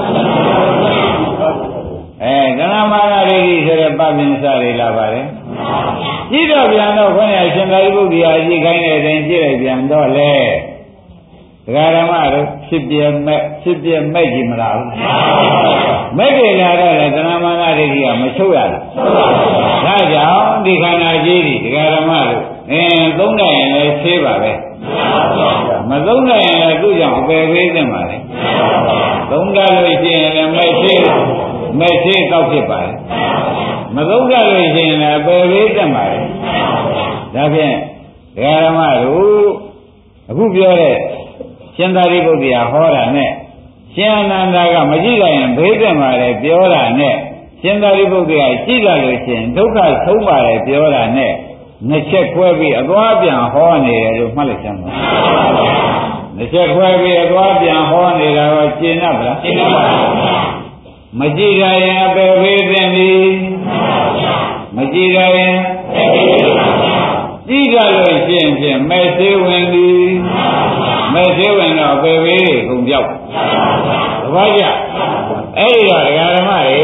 အဲကဏမာနဒိဋ္ဌိဆိုတဲ့ပပင်စတွေလာပါတယ်ကြည့်တော့ပြန်တော့ခွင့်ရရှင်သာရိပုတ္တရာကြည့်ခိုင်းတဲ့အတိုင်းကြည့်လိုက်ပြန်တော့လေဒကာဓမ္မတို့ဖြစ်ပြမဲ့ဖြစ်ပြမဲ့ကြီးမလားဘူးမဲ့ကြလာတော့လေသဏ္ဍမာနဒိဋ္ဌိကမချုပ်ရဘူးဒါကြောင့်ဒီခန္ဓာကြီးဒီဒကာဓမ္မတို့အင်းသုံးနိုင်ရင်လည်းဆေးပါပဲမသုံးနိုင်ရင်လည်းသူ့ကြောင့်အပယ်ပေးသင့်ပါလေသုံးတတ်လို့ရှိရင်လည်းမဲ့ဆေးမဲ့ဆေးတောက်ဖြစ်ပါလေမသုံးတတ်လို့ရှိရင်လည်းအပယ်ပေးသင့်ပါလေဒါဖြင့်ဒကာဓမ္မတို့အခုပြောတဲ့ရှင်သာရိပုတ္တရာဟောတာနဲ့ရှင်အနန္ဒာကမကြည့်ကြရင်ဘေးသင့်ပါလေပြောတာနဲ့ရှင်သာရိပုတ္တရာကြည့်ကြလို့ရှိရင်ဒုက္ခဆုံးပါလေပြောတာနဲ့နှစ်ချက်ခွဲပြီးအသွားပြန်ဟောနေတယ်လို့မှတ်လိုက်စမ်းပါနှစ်ချက်ခွဲပြီးအသွားပြန်ဟောနေတာတော့ရှင်း납ဗလားရှင်း납ပါမကြည့်ကြရင်အပယ်ဘေးသင့်ပြီမကြည့်ကြရင်ကြည့်ကြလို့ရှိရင်ဖြင့်မဲ့သေးဝင်ပြီမဲ့သေးဝင်တော့အပယ်ဘေးတွေကုန်ပြောက်သဘောကျအဲ့ဒီတော့ဒကာဓမ္မတွေ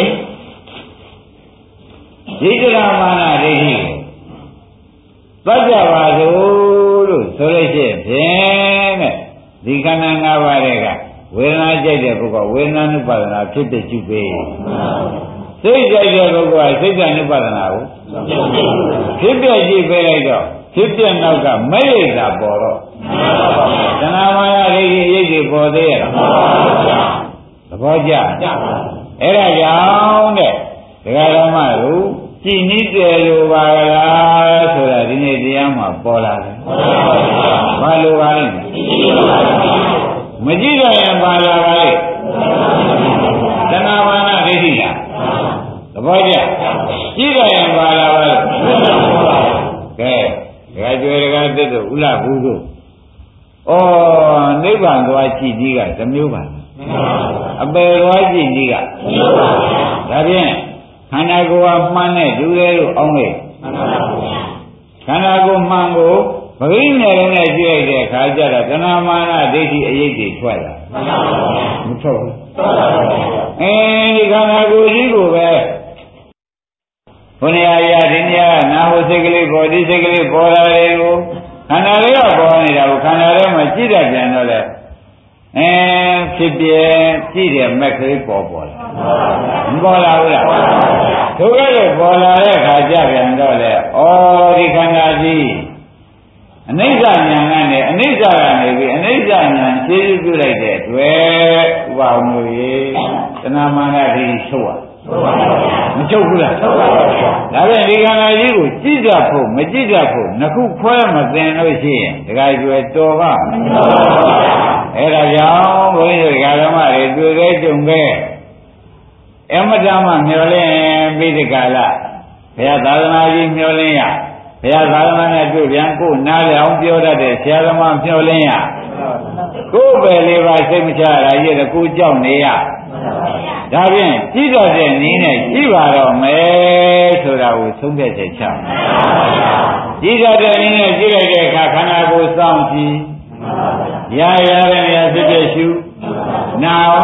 ဒီကြရမာနဒိဋ္ဌိသတ်ကြပါစို့လို့ဆိုလို့ရှိရင်ဖြင့်တဲ့ဒီခန္ဓာ၅ပါးတွေကဝေဒနာကြိုက်တဲ့ပုဂ္ဂိုလ်ဝေဒနာနုပါဒနာဖြစ်တဲ့ကျုပ်ပဲစိတ်ကြိုက်တဲ့ပုဂ္ဂိုလ်ကစိတ်ကနုပါဒနာကိုဖြစ်ပြကြည့်ပေးလိုက်တော့ဖြစ်ပြနောက်ကမဲ့ရိတ်တာပေါ်တော့သနာမာယဒိဋ္ဌိရိတ်တွေပေါ်သေးရဲ့သဘောကျအဲ့ဒါကြောင့်တဲ့ဒကာဓမ္မတို့ကြည်နည်းတယ်လို့ပါလားဆိုတာဒီနေ့တရားမှာပေါ်လာတယ်ဘာလို့ပါလဲမကြည့်တော့ရင်ပါလာပါလေသနာမာနဒိဋ္ဌိလားသဘောကျကြည့်တော့ရင်ပါလာပါလေကဲဒကာကျွေဒကာတက်တို့ဥလဘူးတို့ဩနိဗ္ဗာန်သွားကြည့်ကြီးကတစ်မျိုးပါအပယ်သွားကြည့်ကြီးကမျိုးပါဒါဖြင့်ခန္ဓာကိုယ်ကမှန်တဲ့လူတွေလို့အောင်းလိုက်ခန္ဓာကိုယ်မှန်ကိုပဂိနယ်လုံးနဲ့ကြည့်လိုက်တဲ့အခါကျတော့ကနာမာနဒိဋ္ဌိအရေးတွေထွက်လာမထွက်ဘူးအဲဒီခန္ဓာကိုယ်ကြီးကိုပဲဘုရားရာဒီနေရာနာဟုစိတ်ကလေးပေါ်ဒီစိတ်ကလေးပေါ်လာတယ်ကိုခန္ဓာလေးကပေါ်နေတာကိုခန္ဓာထဲမှာကြည့်တတ်ပြန်တော့လေအဲဖြစ်ပြကြည့်တယ်မက်ကလေးပေါ်ပေါ်လာမပေါ်လာဘူးလားသူကလည်းပေါ်လာတဲ့အခါကျပြန်တော့လေဩဒီခန္ဓာကြီးအနိစ္စဉာဏ်ကနေအနိစ္စကနေပြီးအနိစ္စဉာဏ်ရှင်းပြပြလိုက်တဲ့တွေ့ဥပအောင်လို့ရေတဏမာနဒိဋ္ဌိချုပ်ရမချုပ်ဘူးလားချုပ်ပါဘူးဒါပြန်ဒီခန္ဓာကြီးကိုကြည့်ကြဖို့မကြည့်ကြဖို့နှစ်ခုခွဲမသိလို့ရှိရင်ဒကာကျွယ်တော်ပါအဲ့ဒါကြောင့်ဘုန်းကြီးတို့ဒကာဓမ္မတွေတွေ့ခဲ့ကြုံခဲ့အမတမမျောလင်းပြီးဒီကလာဘုရားသာသနာကြီးမျောလင်းရဘုရားသာသနာနဲ့တွေ့ပြန်ကိုနားလည်အောင်ပြောတတ်တဲ့ဆရာသမားမျောလင်းရကိုယ်ပဲလေးပါစိတ်မချရတာကြီးတဲ့ကိုကြောက်နေရဒါဖြင့်ကြည့်တော့တဲ့နည်းနဲ့ကြည့်ပါတော့မယ်ဆိုတာကိုသုံးဖြတ်ချက်ချကြည့်တော့တဲ့နည်းနဲ့ကြည့်လိုက်တဲ့အခါခန္ဓာကိုယ်စောင့်ကြည့်ရာရာတဲ့နေရာဖြစ်ဖြစ်ရှုနောက်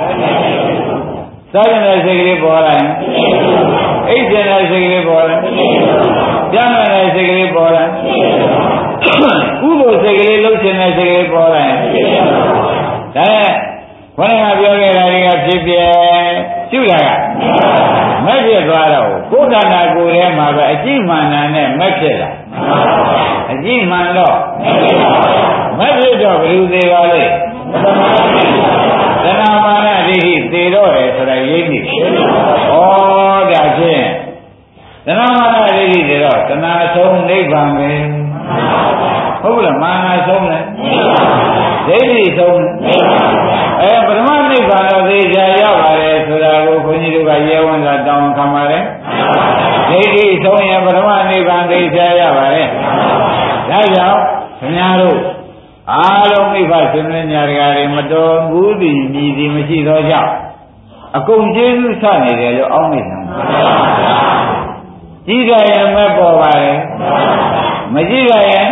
သာရဏစိတ်ကလေးပေါ်လာရင်အိဋ္ဌာစိတ်ကလေးပေါ်လာကျမ်းမာတဲ့စိတ်ကလေးပေါ်လာကုသိုလ်စိတ်ကလေးလှုပ်ရှင်တဲ့စိတ်ကလေးပေါ်လာရင်ဒါခေါင်းကပြောခဲ့တာတွေကဖြစ်ပြရှုတာကမက်ဖြစ်သွားတော့ကိုယ်ခန္ဓာကိုယ်ထဲမှာပဲအကြည့်မှန်တာနဲ့မက်ဖြစ်လာအကြည့်မှန်တော့မက်ဖြစ်တော့ဘယ်လိုသေးပါလဲသနာမာနဒိဋ္ဌိသေတော့တယ်ဆိုတာရိပ်နေဩဒါဖြင့်သနာမာနဒိဋ္ဌိသေတော့သနာဆုံးနိဗ္ဗာန်ပဲဟုတ်လားမာနဆုံးလဲဒိဋ္ဌိဆုံးအဲပရမနိဗ္ဗာန်တော့သေချာရပါတယ်ဆိုတာကိုခွန်ကြီးတို့ကရဲဝံသာတောင်းခံပါတယ်ဒိဋ္ဌိဆုံးရင်ပရမနိဗ္ဗာန်သေချာရပါတယ်ဒါကြောင့်ခင်ဗျားတို့အားလုံးမိဘရှင်မင်းညာတကာတွေမတော်ဘူးသည်မြည်သည်မရှိတော့ကြောင့်အကုန်ကျေးဇူးဆနေတယ်လို့အောင်းမိတယ်ကြည့်ကြရင်မပေါ်ပါလေမကြည့်ကြရင်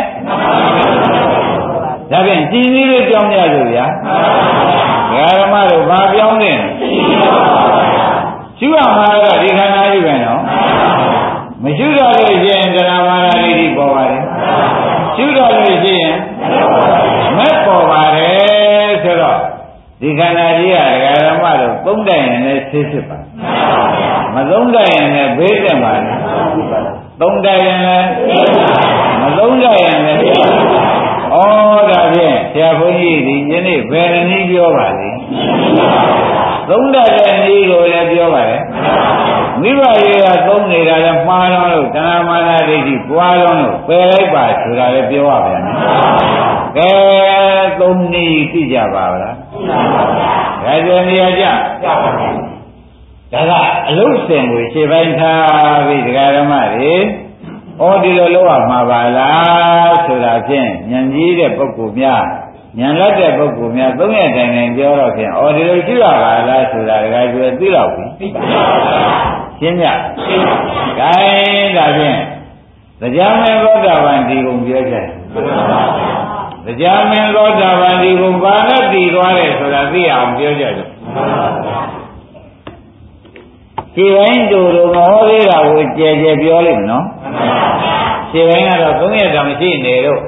ဒါဖြင့်ကြည်နည်းလေးပြောင်းကြလို့ဗျာဓမ္မတို့ဘာပြောင်းလဲရှုရမှာတော့ဒီခန္ဓာကြီးပဲနော်မရှုတော့လို့ရှိရင်သရမာရဒိဋ္ဌိပေါ်ပါတယ်ရှုတော့လို့ရှိရင်မက်ပေါ်ပါတယ်ဆိုတော့ဒီခန္ဓာကြီးကဓမ္မတို့သုံးတိုက်ရင်လည်းသိစစ်ပါမသုံးတိုက်ရင်လည်းဘေးတက်ပါလေသုံးတိုက်ရင်လည်းမသုံးတိုက်ရင်လည်းဩဒါဖြင့်ဆရာဘုန်းကြီးဒီယနေ့ဘယ်နည်းပြောပါလဲသုံးတိုက်တဲ့နည်းကိုလည်းပြောပါလေမိဘရေးကသုံးနေတာလည်းမှားတော့လို့တဏမာနဒိဋ္ဌိပွားတော့လို့ပယ်လိုက်ပါဆိုတာလည်းပြောရပြန်တယ်ကဲသုံးနည်းသိကြပါလားဒါကြနေရကြဒါကအလုံးစင်ကိုရှေ့ပိုင်းထားပြီးဒကာဓမ္မတွေဩဒီလိုလုပ်ရမှာပါလားဆိုတာဖြင့်ဉာဏ်ကြီးတဲ့ပုဂ္ဂိုလ်များဉာဏ်လက်တဲ့ပုဂ္ဂိုလ်များသုံးရတိုင်တိုင်ပြောတော့ဖြင့်ဩဒီလိုရှိရပါလားဆိုတာဒကာကျွယ်သိတော့ပြီရှင်းကြဂိုင်းဒါဖြင့်တရားမင်းသောတာပန်ဒီကုန်ပြောကြတယ်တရားမင်းသောတာပန်ဒီကုန်ဘာနဲ့တည်သွားတယ်ဆိုတာသိအောင်ပြောကြတယ်ခြေပိုင်းတူတို့မဟောသေးတာကိုကြဲကြဲပြောလိမ့်မယ်နော်ခြေပိုင်းကတော့သုံးရက်တောင်ရှိနေတော့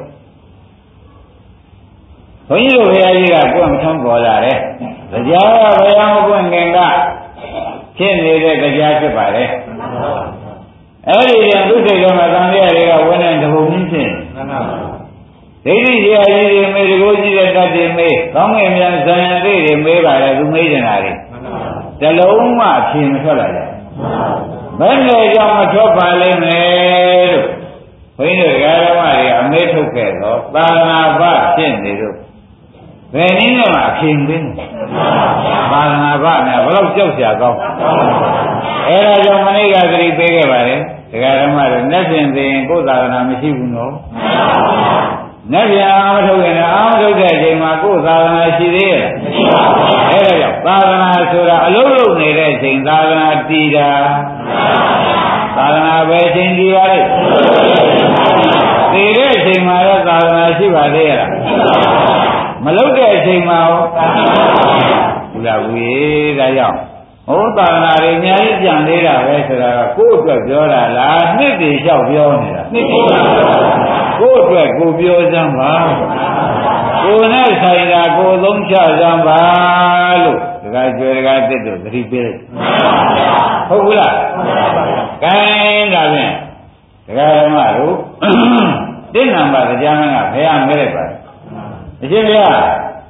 ဘုန်းကြီးတို့ဘုရားကြီးကပွင့်ထုံးပေါ်လာတယ်တရားကဘုရားမပွင့်ခင်ကဖြစ်နေတဲ့တရားဖြစ်ပါလေအဲ့ဒီပြန်သူစိတ်ကမှသံဃာတွေကဝင်းတဲ့တဘုံကြီးဖြစ်ဒိဋ္ဌိဆရာကြီးတွေမေတ္တာကိုကြည့်တဲ့တတ်တွေမေးကောင်းငင်မြန်ဇံရသိတွေမေးပါလေသူမေးနေတာလေတလုံးမှအဖြေမထွက်လာကြဘယ်နဲ့ကြောင့်မထွက်ပါလိမ့်မယ်လို့ဘုန်းကြီးတို့ဓမ္မတွေအမေးထုတ်ခဲ့တော့သာသနာ့ဘဖြစ်နေတော့ဘယ်နည်းနဲ့မှအဖြေမပေးဘူးသာသနာ့ဘများဘယ်တော့ကြောက်เสียကောင်းအဲဒါကြောင့်မနေ့ကသတိပေးခဲ့ပါလေဒကာဓမ္မတွေနဲ့ပြင်သိရင်ကိုယ်သာသနာမရှိဘူးနော်နဲ့ပြန်အာမထုတ်ရင်အာမထုတ်တဲ့အချိန်မှာကိုယ်သာသနာရှိသေးရဲ့အဲဒါကြောင့်သာသနာဆိုတာအလုံးလုံးနေတဲ့အချိန်သာသနာတည်တာသာသနာပဲအချိန်တည်ပါလေတည်တဲ့အချိန်မှာတော့သာသနာရှိပါသေးရဲ့လားမလုပ်တဲ့အချိန်မှာဟောဘူးလားဝေးဒါကြောင့်ဟောသာသနာတွေအများကြီးကြံသေးတာပဲဆိုတာကကိုယ့်အတွက်ပြောတာလားနှစ်တည်လျှောက်ပြောနေတာနှစ်တည်ကိုယ့်အတွက်ကိုပြောစမ်းပါကိုယ်နဲ့ဆိုင်တာကိုသုံးချစမ်းပါလို့ဒကာကျွယ်ဒကာတစ်တို့သတိပေးလိုက်ဟုတ်ဘူးလားကဲဒါဖြင့်ဒကာဓမ္မတို့တိဏ္ဍမတရားမင်းကဘယ်ရမဲလိုက်ပါအရှင်ဘုရား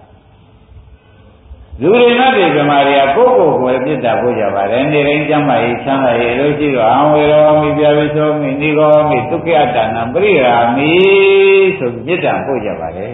လူတွေနဲ့ဒီဇမားတွေကကိုယ့်ကိုယ်ကိုယ်ပြစ်တာပို့ကြပါတယ်နေတိုင်းကျမ်းမာရေးချမ်းသာရေးလို့ရှိတော့အံဝေရောမိပြပိသောမိနိဂောမိဒုက္ခအတ္တနာပရိရာမိဆိုပြစ်တာပို့ကြပါတယ်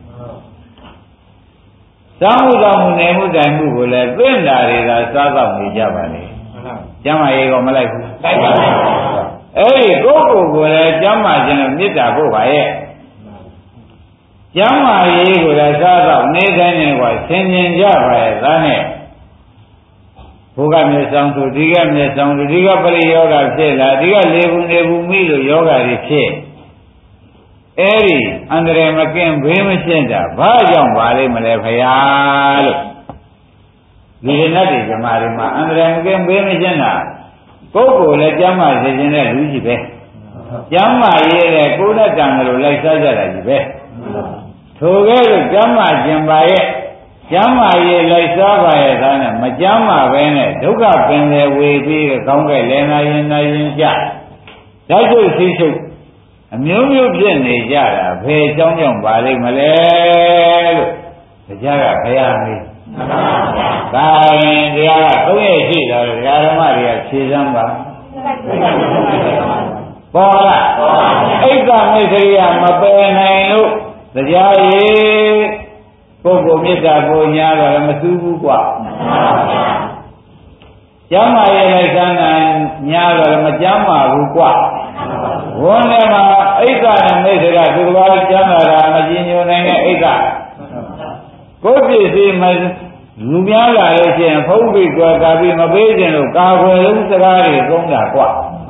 သာမှုတော်မူနေမှုတိုင်မှုကိုလည်းသင်္တာတွေသာစားတော့နေကြပါလေကျမ်းမာရေးကောမလိုက်ဘူးလိုက်ပါဘူးအဲ့ဒီကိုယ့်ကိုယ်ကိုယ်လည်းကျမ်းမာခြင်းနဲ့မေတ္တာပို့ပါရဲ့ကျမ်းမာရေးကိုလည်းစားတော့နေတိုင်းနေကဆင်ញင်ကြပါရဲ့ဒါနဲ့ဘုရားမြေဆောင်သူဒီကမြေဆောင်သူဒီကပရိယောဂဖြစ်လာဒီကလေဘူးနေဘူးမိလို့ယောဂတွေဖြစ်အဲ့ဒီအန္တရာယ်မကင်းဘေးမရှင်းတာဘာကြောင့်ပါလိမ့်မလဲဖရာလို့ဒီရဏတ်ဒီဇမားတွေမှာအန္တရာယ်မကင်းဘေးမရှင်းတာပုဂ္ဂိုလ်လည်းကျမ်းမာစေခြင်းနဲ့လူကြီးပဲကျမ်းမာရေးတဲ့ကိုယ်နဲ့တန်လို့လိုက်စားကြတာကြီးပဲထိုကဲ့သို့ကျမ်းမာခြင်းပါရဲ့ကျမ်းမာရေးလိုက်စားပါရဲ့ဒါနဲ့မကျမ်းမာပဲနဲ့ဒုက္ခပင်လေဝေပြီးကောင်းကဲ့လဲနာရင်နာရင်ကြဓာတ်ချုပ်သိချုပ်အမျိုးမျိုးဖြစ်နေကြတာဘယ်အကြောင်းကြောင့်ပါလိမ့်မလဲလို့တရားကဘုရားမေးဒါရင်တရားကသုံးရက်ရှိတော့တရားဓမ္မတွေကဖြေစမ်းပါပေါ်လားအိတ်ကမေခရိယမပယ်နိုင်လို့တရားရည်ပုဂ္ဂိုလ်မေတ္တာကိုညာတော့မစူးဘူးกว่าကျမ်းမာရေးလိုက်စမ်းတာညာတော့မကျမ်းမာဘူးกว่าဝန်းထဲမှာအိတ်ကနဲ့မေခရိယသူတော်ဘာကျမ်းမာတာမကြည်ညိုနိုင်တဲ့အိတ်ကကိုယ်ပြည့်စည်မလူများလာလို့ရှိရင်ဖုံးပြီးကြွယ်ကာပြီးမပေးခြင်းလို့ကာကွယ်လုံးစကားတွေသုံးတာกว่า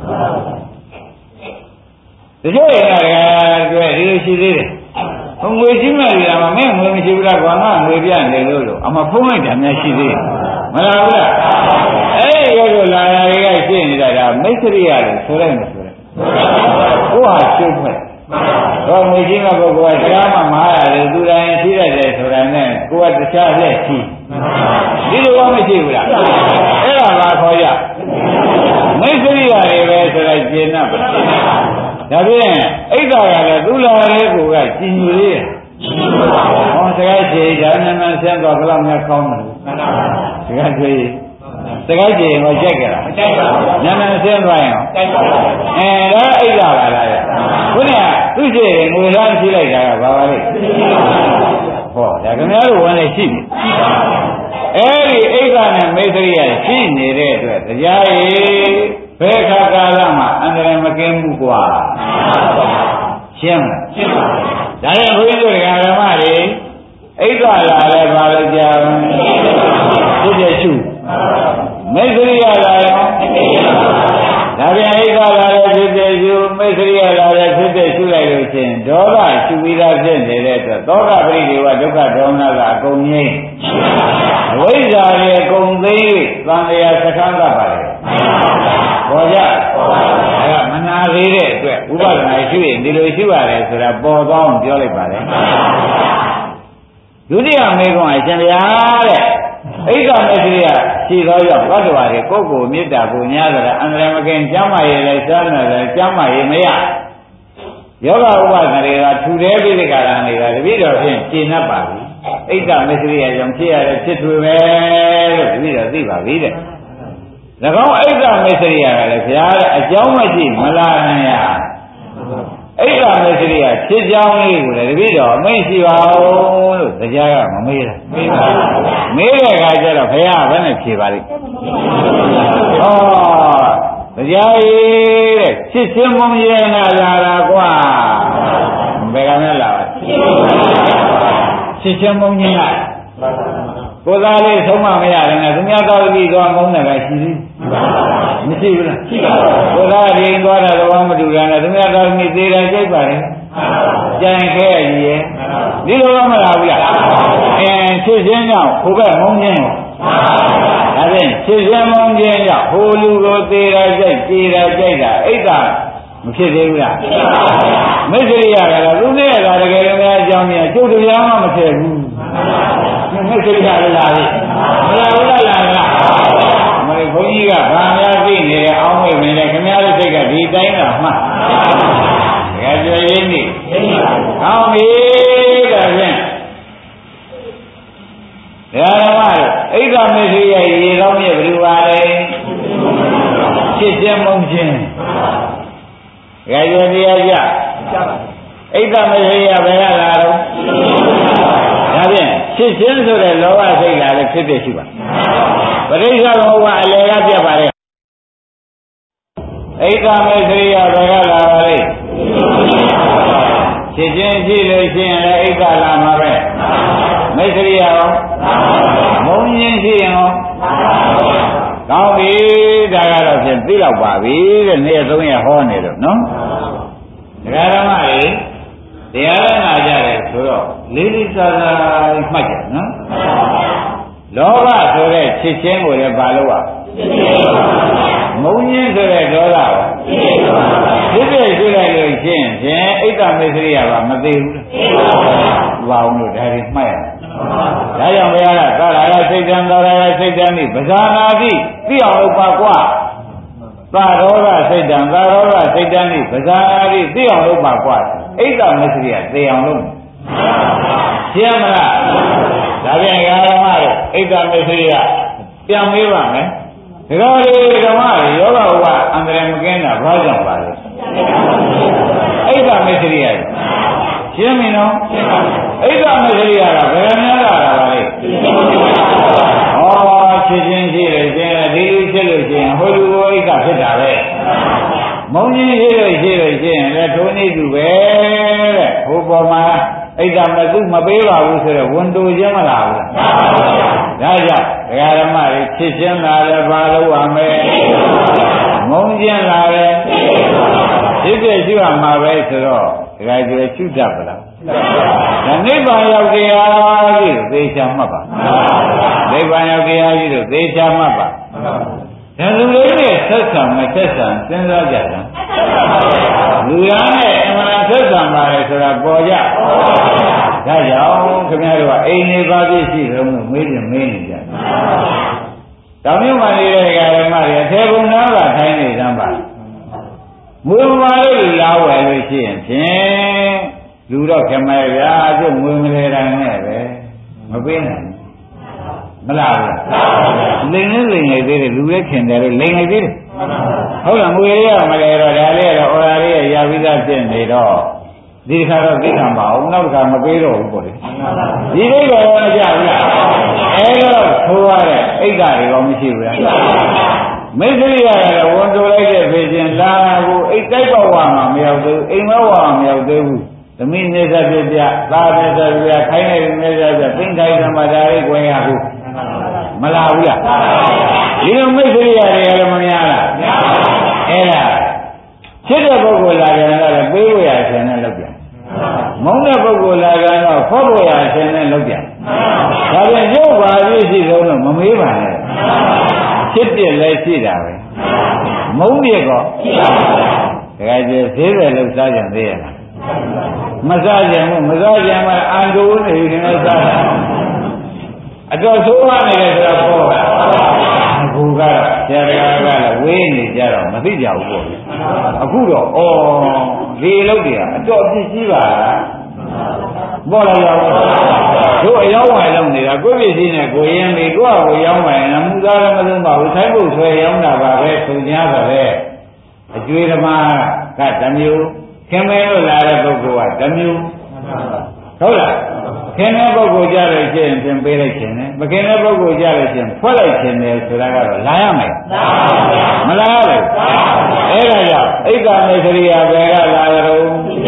တချို့ရင်လည်းကြွယ်ဒီလိုရှိသေးတယ်ဘုံငွေရှိမဲ့လာမှာမင်းငွေမရှိဘူးလားကွာငါငွေပြနေလို့လို့အမဖုံးလိုက်တာများရှိသေးတယ်မလားဘူးလားအဲ့ဒီရောလိုလာလာတွေကရှိနေတာဒါမိတ်ဆွေရတယ်ဆိုလိုက်မဆိုလိုက်ကိုဟာရှုပ်မဲ့တော့ငွေရှိမဲ့ပုဂ္ဂိုလ်ကတရားမှမအားရတယ်သူတိုင်းရှိရတယ်ဆိုတာနဲ့ကိုကတခြားလက်ရှိဒီလိုကမရှိဘူးလားအဲ့ဒါကခေါ်ရမိတ်ဆွေရတယ်ပဲဆိုတော့ကျင်납ပါဒါဖြင့်အိတ်ကရလည်းသူ့လာလေးကိုကကျင်ယူလေးဟောစကားချေဒါနမဆင်းတော့ဘယ်လောက်များကောင်းတယ်စကားချေစကားချေဟောကြက်ကြလားကြက်ပါဘူးနမဆင်းသွားရင်ဟောကြက်ပါဘူးအဲဒါအိတ်ကလာလားရခုနကသူ့ချေငွေလားရှိလိုက်တာကဘာပါလဲဟောဒါခင်ဗျားတို့ဝင်နေရှိပြီအဲ့ဒီအိတ်ကနဲ့မိတ်ဆွေရရှိနေတဲ့အတွက်တရားရည်ဘယ်ခါကာလမှာအန္တရာယ်မကင်းဘူးกว่าရှင်းလားရှင်းပါပြီဒါရင်ဘုန်းကြီးတို့ဓမ္မတွေအိတ်ကလာလဲပါလို့ကြာဖြစ်တဲ့ရှုမိတ်ဆွေရလာရောဒါပြန်အိတ်ကလာလဲဖြစ်တဲ့ရှုမိတ်ဆွေရလာလဲဖြစ်တဲ့ရှုလိုက်လို့ချင်းဒေါသရှုပြီးသားဖြစ်နေတဲ့အတွက်သောကပရိဒေဝဒုက္ခဒေါမနကအကုန်ငြိမ်းအဝိဇ္ဇာရဲ့အကုန်သိသံဃာစခန်းကပါလေပေါ်ကြအဲမနာသေးတဲ့အတွက်ဥပဒနာရှိရင်ဒီလိုရှိပါတယ်ဆိုတာပေါ်သွားအောင်ပြောလိုက်ပါလေဒုတိယမေကွန်းအရှင်ဗျာတဲ့ဣဒ္ဓမစ္စရိယရှိသောကြောင့်ဘတ်တော်ရီကိုယ်ကိုမေတ္တာကိုများသလားအန္တရာယ်မကင်းကျမ်းမာရေးလည်းစမ်းတယ်လည်းကျမ်းမာရေးမရယောဂဥပဒနာတွေကထူတဲ့ပိဋကရာနေတာတပိတော်ဖြင့်ရှင်း납ပါပြီဣဒ္ဓမစ္စရိယကြောင့်ဖြစ်ရတဲ့ဖြစ်ထွေပဲလို့တပိတော်သိပါပြီတဲ့၎င်းဣဒ္ဓမစ္စရိယကလည်းဘုရားတဲ့အကြောင်းမရှိမလာနိုင်ရဣဒ္ဓမစ္စရိယဖြစ်ကြောင်းလေးကိုလည်းတပိတော်အမိန့်ရှိပါဦးလို့တရားကမမေးတာမေးပါမေးတဲ့အခါကျတော့ဘုရားဘယ်နဲ့ဖြေပါလိမ့်ဟောတရားကြီးတဲ့ဖြစ်ချင်းမုံရနာလာတာကွာဘယ်ကနဲ့လာပါဖြစ်ချင်းမုံချင်းကကိုယ်သားလေးဆုံးမမရတယ်နဲ့သူများတော်ပြီးသွားမုန်းတယ်ကရှိသေးမရှိဘူးလားရှိပါဘူးကိုယ်သားရင်းသွားတာတော့မတူတာနဲ့သူများတော်ပြီးသေးတယ်ကြိုက်ပါလေကြံခဲရည်ရဲ့ဒီလိုတော့မလားဘူးလားအဲဖြစ်ချင်းကြောင့်ကိုယ်ကမုန်းချင်းကိုဒါဖြင့်ဖြစ်ချင်းမုန်းချင်းကြောင့်ဟိုလူကိုသေးတာကြိုက်ကြေတာကြိုက်တာအိတ်တာမဖြစ်သေးဘူးလားမစ္စရိယကတော့သူနဲ့ကတကယ်လို့များအကြောင်းများကျုပ်တရားမှမဖြစ်ဘူးမစ္စရိယလည်းလာပြီမလာဘူးလားလာလားမလေးဘုန်းကြီးကဘာများသိနေတယ်အောင်းမေ့နေတယ်ခင်ဗျားတို့စိတ်ကဒီတိုင်းကမှတ်တကယ်ကြွရင်းနေအောင်းပြီဒါဖြင့်တရားဓမ္မတို့ဣဒ္ဓမစ္စရိယရေကောင်းမြတ်ဘယ်လိုပါလဲဖြစ်ခြင်းမုန်းခြင်းကြွယ်တရားကြဣဒ္ဓမစ္စရိယဘယ်ကလာတော့ဒါဖြင့်ဖြစ်ခြင်းဆိုတဲ့လောဘစိတ်ကလည်းဖြစ်ဖြစ်ရှိပါပရိစ္ဆေဘဝအလယ်ကပြတ်ပါလေဣဒ္ဓမစ္စရိယဘယ်ကလာပါလဲဖြစ်ခြင်းရှိလို့ရှိရင်လည်းဣဒ္ဓလာမှာပဲမစ္စရိယရောမုံခြင်းရှိရင်ရောကောင်းပြီဒါကတော့ဖြင့်သိတော့ပါပြီတဲ့နေ့သုံးရက်ဟောနေတော့နော်ဒကာဓမ္မတွေတရားလည်းနာကြတယ်ဆိုတော့လေးလေးစားစားမှတ်ကြနော်လောဘဆိုတဲ့ချစ်ချင်းကိုလည်းပါလို့ပါမုံခြင်းဆိုတဲ့ဒေါသကိုဖြစ်ဖြစ်ရှိလိုက်လို့ရှင်းဖြင့်ဣဒ္ဓမစ္စရိယပါမသိဘူးလားဘာအောင်လို့ဒါတွေမှတ်ရဒါကြောင့်ဘုရားကသာရယစိတ်တံသာရယစိတ်တံဤပဇာနာတိသိအောင်လို့ပါကွာသာရောဂစိတ်တံသာရောဂစိတ်တံဤပဇာနာတိသိအောင်လို့ပါကွာဣဒ္ဓမစ္စရိယသိအောင်လို့ရှင်းမလားဒါပြန်ဃာရမတို့ဣဒ္ဓမစ္စရိယပြန်မေးပါမယ်ဒီကောလေးဓမ္မတွေယောဂဥပအန္တရာယ်မကင်းတာဘာကြောင့်ပါလဲဣဒ္ဓမစ္စရိယရှင်းပြီနော်ဣဒ္ဓမစ္စရိယကဘယ်များလာတာပါလဲဩချစ်ချင်းရှိတယ်ရှင်ဒီလိုဖြစ်လို့ရှိရင်ဟိုလူကိုဣဒ္ဓဖြစ်တာပဲမုံကြီးရှိလို့ရှိလို့ရှိရင်လည်းထိုနည်းသူပဲတဲ့ဟိုပေါ်မှာဣဒ္ဓမသူမပေးပါဘူးဆိုတော့ဝန်တူခြင်းမလားဘူးလားဒါကြောင့်ဒကာဓမ္မတွေချစ်ချင်းလာတယ်ဘာလို့ရမလဲမုံချင်းလာတယ်ဖြစ်ဖြစ်ရှိရမှာပဲဆိုတော့ဒကာကျွေးရှုတတ်ပါလားဒါနိဗ္ဗာန်ရောက်တရားကြီးကိုသေချာမှတ်ပါနိဗ္ဗာန်ရောက်တရားကြီးကိုသေချာမှတ်ပါဒါလူလေးနဲ့ဆက်ဆံမဆက်ဆံစဉ်းစားကြတာလူရနဲ့အမှန်ဆက်ဆံပါလေဆိုတာပေါ်ကြဒါကြောင့်ခင်ဗျားတို့ကအိမ်နေပါပြည့်ရှိတယ်လို့မေးရင်မေးနေကြတယ်တောင်မြို့မှာနေတဲ့ဓမ္မတွေအထေဘုံနာကထိုင်းနေစမ်းပါမွေးမာလို့လာဝယ်လို့ရှိရင်ဖြင့်လူတော့ခမဲဗျာသူ့ငွေမလဲတိုင်းနဲ့ပဲမပေးနိုင်မလားဘူးလိန်နဲ့လိန်နေသေးတယ်လူလည်းခင်တယ်လို့လိန်နေသေးတယ်ဟုတ်လားငွေရမလဲတော့ဒါလေးကတော့အော်ရာလေးရပြီးသားဖြစ်နေတော့ဒီခါတော့သိခံပါအောင်နောက်တစ်ခါမပေးတော့ဘူးပေါ့လေဒီလေးတော့မကြဘူးလားအဲတော့ထိုးရတဲ့အိတ်ဓာတ်တွေတော့မရှိဘူးလားမိစ္ဆရိယကလည်းဝန်တိုလိုက်တဲ့ဖြစ်ခြင်းလာကိုအိတ်တိုက်ပေါ်ဝါမှာမရောက်သေးဘူးအိမ်မဝါမှာမရောက်သေးဘူးသမီးနေသက်ပြပြသာနေသက်ပြခိုင်းနေနေသက်ပြသိမ့်တိုင်းဓမ္မဒါလေးကိုရဘူးမလာဘူးလားဒီလိုမိစ္ဆရိယတွေလည်းမများလားအဲ့ဒါဖြစ်တဲ့ပုဂ္ဂိုလ်လာကြတယ်လည်းပေးဝရဆင်းနဲ့လောက်ပြန်မုန်းတဲ့ပုဂ္ဂိုလ်လာကြတော့ဖောက်ဝရဆင်းနဲ့လောက်ပြန်ဒါပြန်ရုပ်ပါပြည့်ရှိဆုံးတော့မမေးပါနဲ့ဖြစ်ပြလည်းရှိတာပဲမုန်းပြကောတကယ်ကျေဈေးတယ်လို့စားကြသေးရလားမစားကြဘူးမစားကြမှအန်တူနေတယ်နဲ့စားတာအတော်ဆိုးရနေတယ်ဆိုတော့ပေါ်တာအခုကတော့ဆရာတော်ကလည်းဝေးနေကြတော့မသိကြဘူးပေါ့အခုတော့ဩဒီအလုပ်တွေကအတော်ပြည့်စည်ပါလားပေါ်လာရောတို့အယောင်းဝိုင်လုံးနေတာကိုယ့်ပြည်စည်းနဲ့ကိုရင်းပြီးကိုယ့်အကိုရောင်းဝိုင်လည်းမူသားလည်းမလုံးပါဘူးဆိုင်ဖို့ဆွဲရောင်းတာပါပဲဆိုကြပါပဲအကျွေးဓမ္မကဓမျိုးခင်မဲလို့လာတဲ့ပုဂ္ဂိုလ်ကဓမျိုးဟုတ်လားခင်တဲ့ပုဂ္ဂိုလ်ကြလို့ရှိရင်ပြင်ပေးလိုက်ခြင်းနဲ့မခင်တဲ့ပုဂ္ဂိုလ်ကြလို့ရှိရင်ဖွက်လိုက်ခြင်းနဲ့ဆိုတာကတော့လာရမယ်မလာရဘူးအဲ့ဒါကြောင့်အိက္ခမေသရိယာဘယ်ကလာကြတော့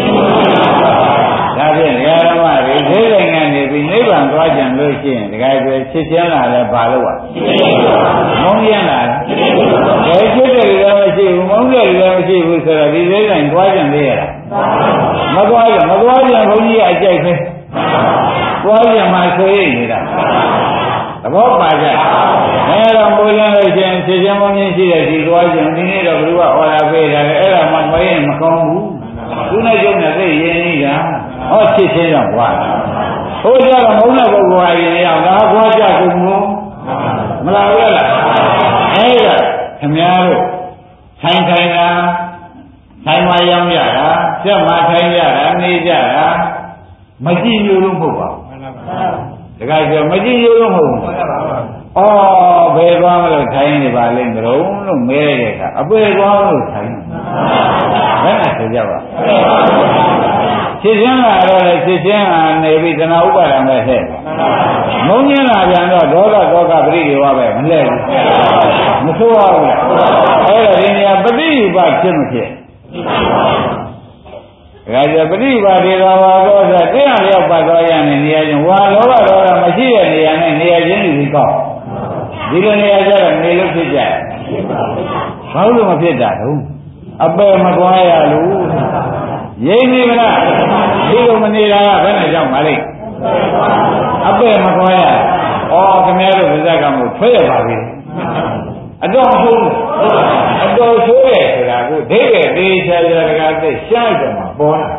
ဒါဖြင့်ဓမ္မတွေဈေးဆိုင်ကနေပြီးနိဗ္ဗာန်သွားကြံလို့ရှိရင်တခါကျချစ်ချင်းလာလဲဘာလို့อ่ะမုန်းရလာတယ်ချစ်တယ်လည်းမရှိဘူးမုန်းတယ်လည်းမရှိဘူးဆိုတော့ဒီဈေးဆိုင်သွားကြံသေးရလားမသွားကြမသွားကြဘုန်းကြီးကအကြိုက်ပဲသွားကြမှာဆိုရင်နေတာသဘောပါကြအဲတော့ပူရင်းလို့ရှိရင်ချစ်ချင်းမုန်းချင်းရှိတဲ့ဒီသွားကြံဒီနေ့တော့ဘုရားဟောတာပေးတယ်အဲ့ဒါမှမရင်မကောင်းဘူးသူနဲ့ကျုံနဲ့သိရင်ကြီးကဟောချစ်ချင်းတော့ဘွားဟိုကြတော့မုန်းတဲ့ပုဂ္ဂိုလ်ဟာရင်ရောက်ငါဘွားကြကုန်မလို့မလာဘူးလားအဲ့ဒါခင်ဗျားတို့ထိုင်ထိုင်တာထိုင်မရောင်းကြတာပြတ်မထိုင်ကြတာနေကြတာမကြည့်ညို့လို့မဟုတ်ပါဘူးတခါကျမကြည့်ညို့လို့မဟုတ်ဘူးအော်ဘယ်သွားမလို့ထိုင်နေပါလိမ့်မလို့လို့မဲတဲ့အခါအပေသွားလို့ထိုင်ဘယ်နဲ့ဆိုကြပါခြေချင်းလာတော့လေခြေချင်းဟာနေပြီးသနာဥပါဒံပဲဟဲ့မုန်းချင်းလာပြန်တော့ဒေါသဒေါကပရိဒီဝပဲမလဲဘူးမဆိုးရဘူးလားအဲ့ဒါဒီနေရာပฏิဥပဖြစ်မဖြစ်ဒါကြပฏิပါဒေသာဝါသောဆိုတရားလျောက်ပတ်တော်ရနေနေရာချင်းဝါလောဘဒေါသမရှိတဲ့နေရာနဲ့နေရာချင်းလူကြီးကောက်ဒီလိုနေရာကျတော့နေလို့ဖြစ်ကြဘာလို့မဖြစ်တာတုံးအပယ်မသွားရလို့ရိပ်နေမလားဒီလိုမနေတာကဘယ်နဲ့ကြောင့်မလဲအပယ်မသွားရဩခင်ဗျားတို့ဗဇက်ကမို့ထွက်ရပါပြီအတော်ဆိုးအတော်ဆိုးရဲ့ဆိုတာကိုဒိဋ္ဌိတေချာချာတကားသိရှားကြမှာပေါ်လာ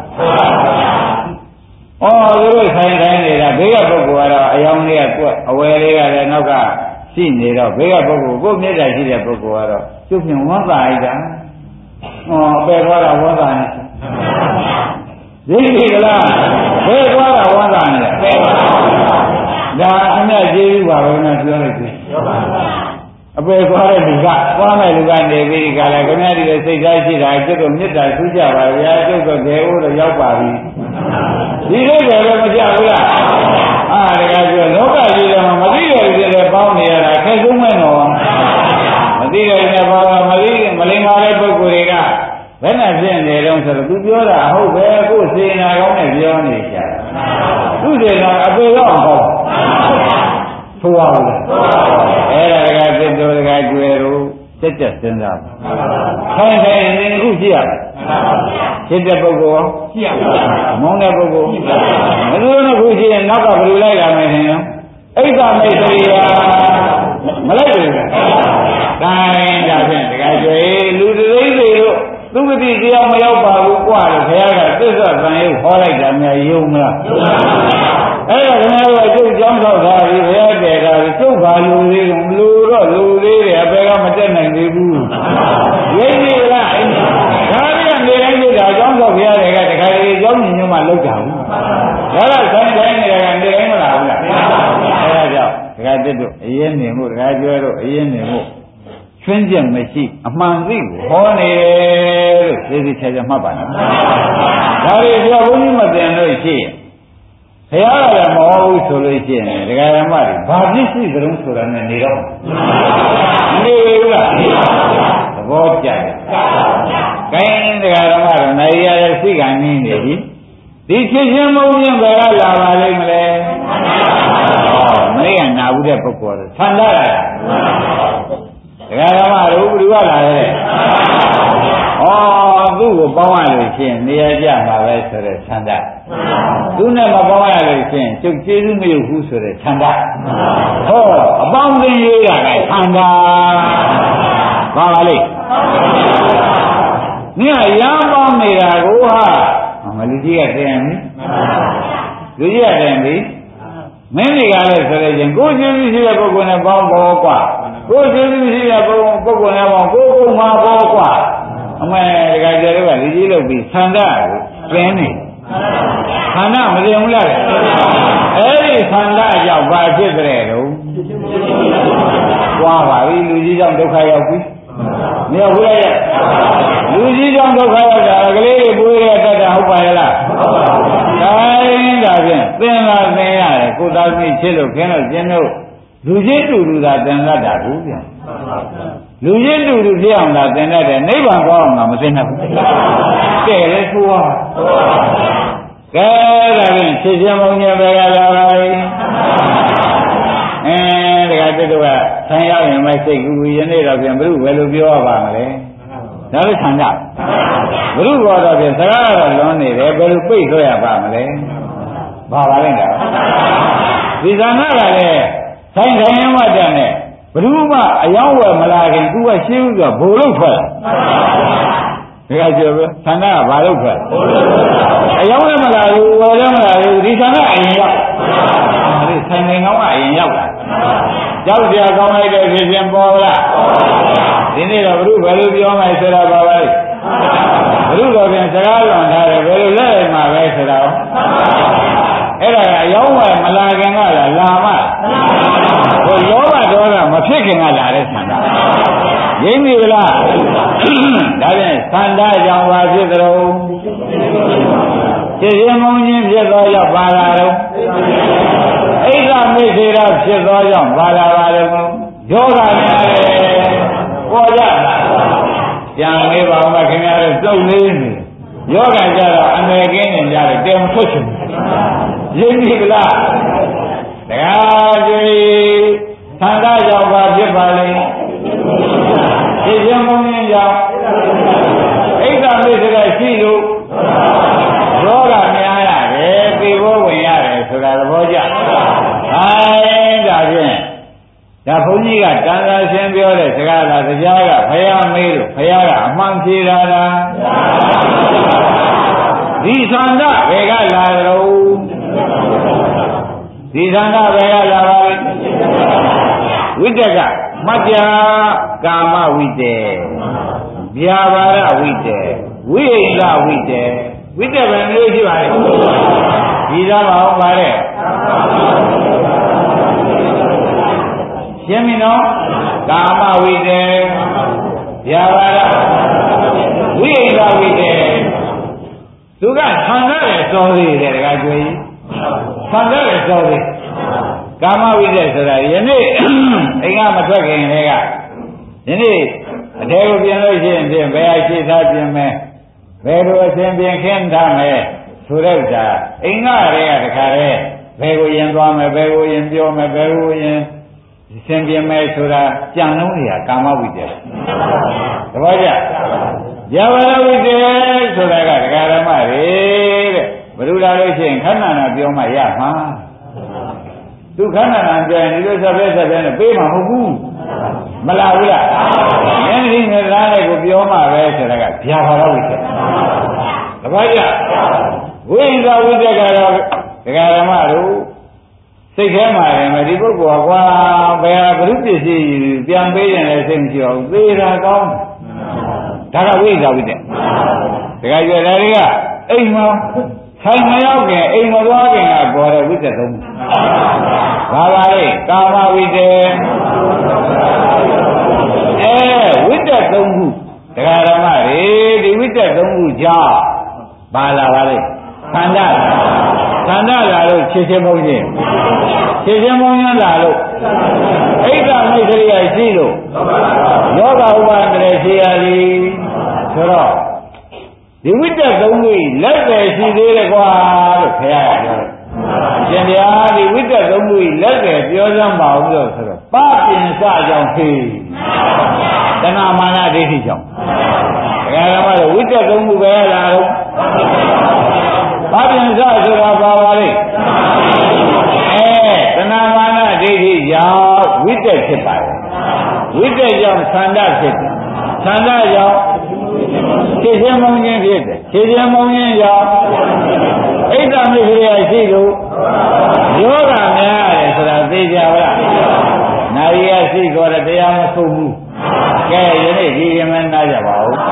ဩသူတို့ဆိုင်တိုင်းနေတာဘေးကပုဂ္ဂိုလ်ကတော့အယောင်လေးကကွက်အဝယ်လေးကလည်းနောက်ကရှိနေတော့ဘေးကပုဂ္ဂိုလ်ကိုယ်မျက်နှာရှိတဲ့ပုဂ္ဂိုလ်ကတော့ကျုပ်မြင်ဝမ်းသာလိုက်တာဟောအပယ်သွားတာဝမ်းသာနေသိပြီကလားဘယ်သွားတာဝမ်းသာနေလဲဒါအမြတ်ကျေးဇူးပါပဲနဲ့ပြောလိုက်ပြီအပယ်သွားတဲ့လူကသွားမဲ့လူကနေပြီးကြလားခင်ဗျားဒီစိတ်သားရှိတာကျုပ်တို့မေတ္တာဆူကြပါဗျာကျုပ်တို့ဒေဦးတော့ရောက်ပါပြီဒီလိုကြလည်းမကြဘူးလားအာတကယ်ပြောလောကကြီးတော့မသိရဘူးလေပေါင်းနေရတာခက်ဆုံးမဲ့တော့မသိရတဲ့ဘောကမသိမလိမ္မာတဲ့ပုဂ္ဂိုလ်တွေကဘယ်နဲ့ဖြစ်နေတော့ဆိုတော့သူပြောတာဟုတ်ပဲအခုစေနာကောင်းနဲ့ပြောနေကြတာသူစေနာအပေတော့ဟုတ်ဆိုရဘူးအဲ့ဒါကသစ်တော်ကကျွယ်တို့စက်တက်စဉ်းစားခိုင်းခိုင်းနေခုရှိရမယ်ဖြစ်တဲ့ပုဂ္ဂိုလ်ရှိရမယ်မုန်းတဲ့ပုဂ္ဂိုလ်ဘယ်လိုနဲ့ခုရှိရင်နောက်ကဘယ်လိုလိုက်လာမယ်ထင်ရောအိက္ခမေသရိယာမလိုက်ဘူးတိုင်းဒါဖြင့်တကယ်ကျွယ်လူတသိန်းတွေတို့သူမတိတရားမရောက်ပါဘူးကွာလို့ခင်ဗျားကသစ္စာသံယုတ်ဟောလိုက်တာများယုံမလားအဲ့ဒါခင်ဗျားတို့အကျုပ်ကြောင်းထောက်ထားပြီးဘယ်ရတဲ့ကကျုပ်ပါလူလေးကလူတော့လူလေးတွေအပေကမတက်နိုင်သေးဘူးရင်းနေလားဒါရီကနေတိုင်းကျတာကြောင်းထောက်ပြရတယ်ကတခါလေကြောင်းညညမှလောက်တာဘူးဒါကဆိုင်ဆိုင်နေတာကနေတိုင်းမလားဘူးလားအဲ့ဒါကြောင့်တခါတက်တို့အရင်နေမှုတခါကျွဲတို့အရင်နေမှုချွင်းချက်မရှိအမှန်သိကိုဟောနေတယ်လို့သိသိချာချာမှတ်ပါနော်ဒါတွေပြောဘုန်းကြီးမတင်လို့ရှိရင်ဘုရားကလည်းမဟောဘူးဆိုလို့ရှိရင်ဒကာရမတွေဘာဖြစ်ရှိကြုံဆိုတာနဲ့နေတော့နေဘူးလားသဘောကျတယ်ခိုင်းဒကာရမတို့နိုင်ရတဲ့စိတ်ကနေနေပြီဒီဖြစ်ချင်းမုန်းချင်းဘယ်ကလာပါလိမ့်မလဲမနေ့ကနာဘူးတဲ့ပုဂ္ဂိုလ်ဆန္ဒရတာဒကာရမတို့ဘယ်လိုလာလဲဩသူ့ကိုပေါင်းရလို့ရှိရင်နေရာကျမှာပဲဆိုတဲ့ဆန္ဒသူနဲ့မပေါင်းရလို့ရှိရင်ကျုပ်ကျေးဇူးမရဘူးဆိုတဲ့ဆန္ဒဟောအပေါင်းအသင်းရေးတာကဆန္ဒပါပါလိမ့်နင်ကရမ်းပေါင်းနေတာကိုဟာမလူကြီးကတည်ရင်လူကြီးကတည်ရင်မင်းတွေကလည်းဆိုရရင်ကိုယ်ချင်းရှိတဲ့ပုဂ္ဂိုလ်နဲ့ပေါင်းပေါ်กว่าကိုယ်ချင်းရှိတဲ့ပုဂ္ဂိုလ်ပုဂ္ဂိုလ်နဲ့ပေါင်းကိုယ်ကိုယ်မှာပေါ်กว่าအမေတခါကျတော့လူကြီးလုပ်ပြီးဆန္ဒကိုပြင်းနေဆန္ဒမလျော်ဘူးလားအဲ့ဒီဆန္ဒကြောင့်ဘာဖြစ်တဲ့တော့ွားပါပြီလူကြီးကြောင့်ဒုက္ခရောက်ပြီမရောက်ဘူးလေလူကြီးကြောင့်ဒုက္ခရောက်တာကလေးတွေပွေးရတတ်တာဟုတ်ပါရဲ့လားတိုင်းဒါဖြင့်သင်လာသင်ရတယ်ကိုသားသမီးချစ်လို့ခင်းလို့ကျင်းလို့လူကြီးတူတူသာသင်တတ်တာဘူးပြန်လူကြီးတူတူဖြစ်အောင်သာသင်တတ်တယ်နိဗ္ဗာန်ကောင်းအောင်မသိနိုင်ဘူးကဲလေဆိုပါကဲဒါဖြင့်ချစ်ချင်းမုန်းချင်းပဲလာပါလိမ့်အဲဒါကတည်းကဆံရောက်ရင်မိုက်စိတ်ကူကူယနေ့တော့ပြန်ဘုရုဘယ်လိုပြောရပါမလဲဒါလည်းဆံကြဘုရုဘောတော့ပြန်စကားတော့လွန်နေတယ်ဘယ်လိုပိတ်ဆိုရပါမလဲဘာပါလဲတော့ဒီဇာနာကလည်းဆိုင်ဆိုင်ရမတတ်နဲ့ဘုရုမအယောင်းဝယ်မလာခင်သူကရှင်းဥစွာဘိုလ်လို့ထွက်ဒါကပြောပဲဆန္ဒကဘာလို့ထွက်အယောင်းလည်းမလာဘူးဝယ်လည်းမလာဘူးဒီဆန္ဒအရင်ရောက်ဒီဆိုင်ဆိုင်ကောင်းကအရင်ရောက်လာကြောက်ကြကောင်းလိုက်တဲ့ဖြစ်ခြင်းပေါ်လားဒီနေ့တော့ဘုရုဘယ်လိုပြောမှဆိုတော့ပါပဲဘုရုတော်ပြန်စကားလွန်ထားတယ်ဘယ်လိုလဲမှာပဲဆိုတော့အဲ့ဒါကအယောင်းဝယ်မလာခင်ကလာလာမှဟိုလောဘဒေါသမဖြစ်ခင်ကလာတဲ့ဆန္ဒရင်းပြီလားဒါဖြင့်ဆန္ဒကြောင့်ပါဖြစ်ကြတော့ခြေရှင်မုံချင်းဖြစ်သောကြောင့်ပါလာတော့အိဋ္ဌမိစေရဖြစ်သောကြောင့်ပါလာပါတော့ယောဂများတယ်ပေါ်ကြတာပြန်မေးပါဦးမခင်ဗျားတို့စုပ်လေးနေယောဂကြတော့အမေကင်းနေကြတယ်တဲမထွက်ချင်ရင်းပြီလားတရားကြွေသံဃာကြောင့်ပါဖြစ်ပါလိမ့်ခြေရှင်မုံချင်းကြောင့်အိဋ္ဌမိစေရရှိလို့ယောဂများရတယ်ပြေဖို့ဝင်ရတယ်ဆိုတာသဘောကျအဲဒါဖြင့်ဒါဘုန်းကြီးကတန်ခါရှင်းပြောတဲ့စကားလားတရားကဘုရားမေးလို့ဘုရားကအမှန်ဖြေတာလားဒီသန္တာဘယ်ကလာတော့ဒီသန္တာဘယ်ကလာပါလဲဝိတ္တကမတ္တကာမဝိတ္တေဗျာပါဒဝိတ္တေဝိဟိတဝိတ္တေဝိတ္တဘယ်မျိုးရှိပါလဲဒီသားပါဟုတ်ပါတဲ့ရှင်းပြီနော်ကာမဝိတ္တေဗျာပါဒဝိဟိတဝိတ္တေသူကဆံရတယ်စောသေးတယ်တခါကျွေးဆံရတယ်စောသေးကာမဝိတ္တေဆိုတာယနေ့အိမ်ကမထွက်ခင်တည်းကယနေ့အတဲကိုပြင်လို့ရှိရင်ဖြင့်ဘယ်အရှိသားပြင်မယ်ဘယ်လိုအစဉ်ပြင်ခင်းထားမယ်ဆိုတဲ့ဥစ္စာအိမ်ကတည်းကတခါတည်းဘယ်ကိုရင်သွားမယ်ဘယ်ကိုရင်ပြောမယ်ဘယ်ကိုရင်စင်ပြင်မယ်ဆိုတာကြံလုံးတွေကကာမဝိတ္တေသဘောကျဇာဝရဝိတ္တေဆိုတာကဒကာဓမ္မတွေတဲ့ဘယ်လိုလာလို့ရှိရင်ခန္ဓာနာပြောမှရမှာသူခန္ဓာနာပြောရင်ဒီလိုဆက်ပဲဆက်ပဲနဲ့ပေးမှာမဟုတ်ဘူးမလာဘူးလားယင်းဒီငသားလေးကိုပြောမှပဲဆိုတာကဗျာဘာဝိတ္တေသဘောကျဝိဇ္ဇဝိတ္တေကတော့ဒကာဓမ္မတို့စိတ်ထဲမှာလည်းမဒီပုဂ္ဂိုလ်ကကွာဘယ်ဟာဘုရုပစ္စည်းပြန်ပေးရင်လည်းစိတ်မရှိအောင်သေတာကောင်းဒါကဝိဇ္ဇဝိတ္တေဒကာကျွယ်တွေကအိမ်မှာဆိုင်မရောက်ခင်အိမ်မသွားခင်ကပေါ်တဲ့ဝိတ္တသုံးဘာပါလဲကာမဝိတ္တေအဲဝိတ္တသုံးခုတရားဓမ္မတွေဒီဝိတ္တသုံးခုကြောင့်ဘာလာပါလဲခန္ဓာခန္ဓာလာလို့ခြေချင်းမုံချင်းခြေချင်းမုံချင်းလာလို့ဣဒ္ဓမိတ်ကလေးရရှိလို့ယောဂဥပါဒရေရှိရသည်ဆိုတော့ဒီဝိတ္တသုံးခုလက်ပဲရှိသေးတယ်ကွာလို့ခရရပြောတယ်ရှင်ဗျာဒီဝိတ္တသုံးခုလက်ပဲပြောစမ်းပါဦးလို့ဆိုတော့ပပင်စကြောင့်ခေတဏမာနဒိဋ္ဌိကြောင့်ဒါကမှဝိတ္တသုံးခုပဲလာတော့ပပင်စဆိုတာပါပါလေအဲတဏမာနဒိဋ္ဌိကြောင့်ဝိတ္တဖြစ်ပါတယ်ဝိတ္တကြောင့်သန္တာဖြစ်တယ်သန္တာကြောင့်ဖြစ်ခြင်းမုန်းခြင်းဖြစ်တယ်ဖြစ်ခြင်းမုန်းခြင်းကြောင့်ဣဒ္ဓမိခရိယရှိလို့ယောဂများရတယ်ဆိုတာသိကြပါလားနာရီယရှိတော့တရားမဆုံးဘူးကဲယနေ့ဒီရင်မနာကြပါဦး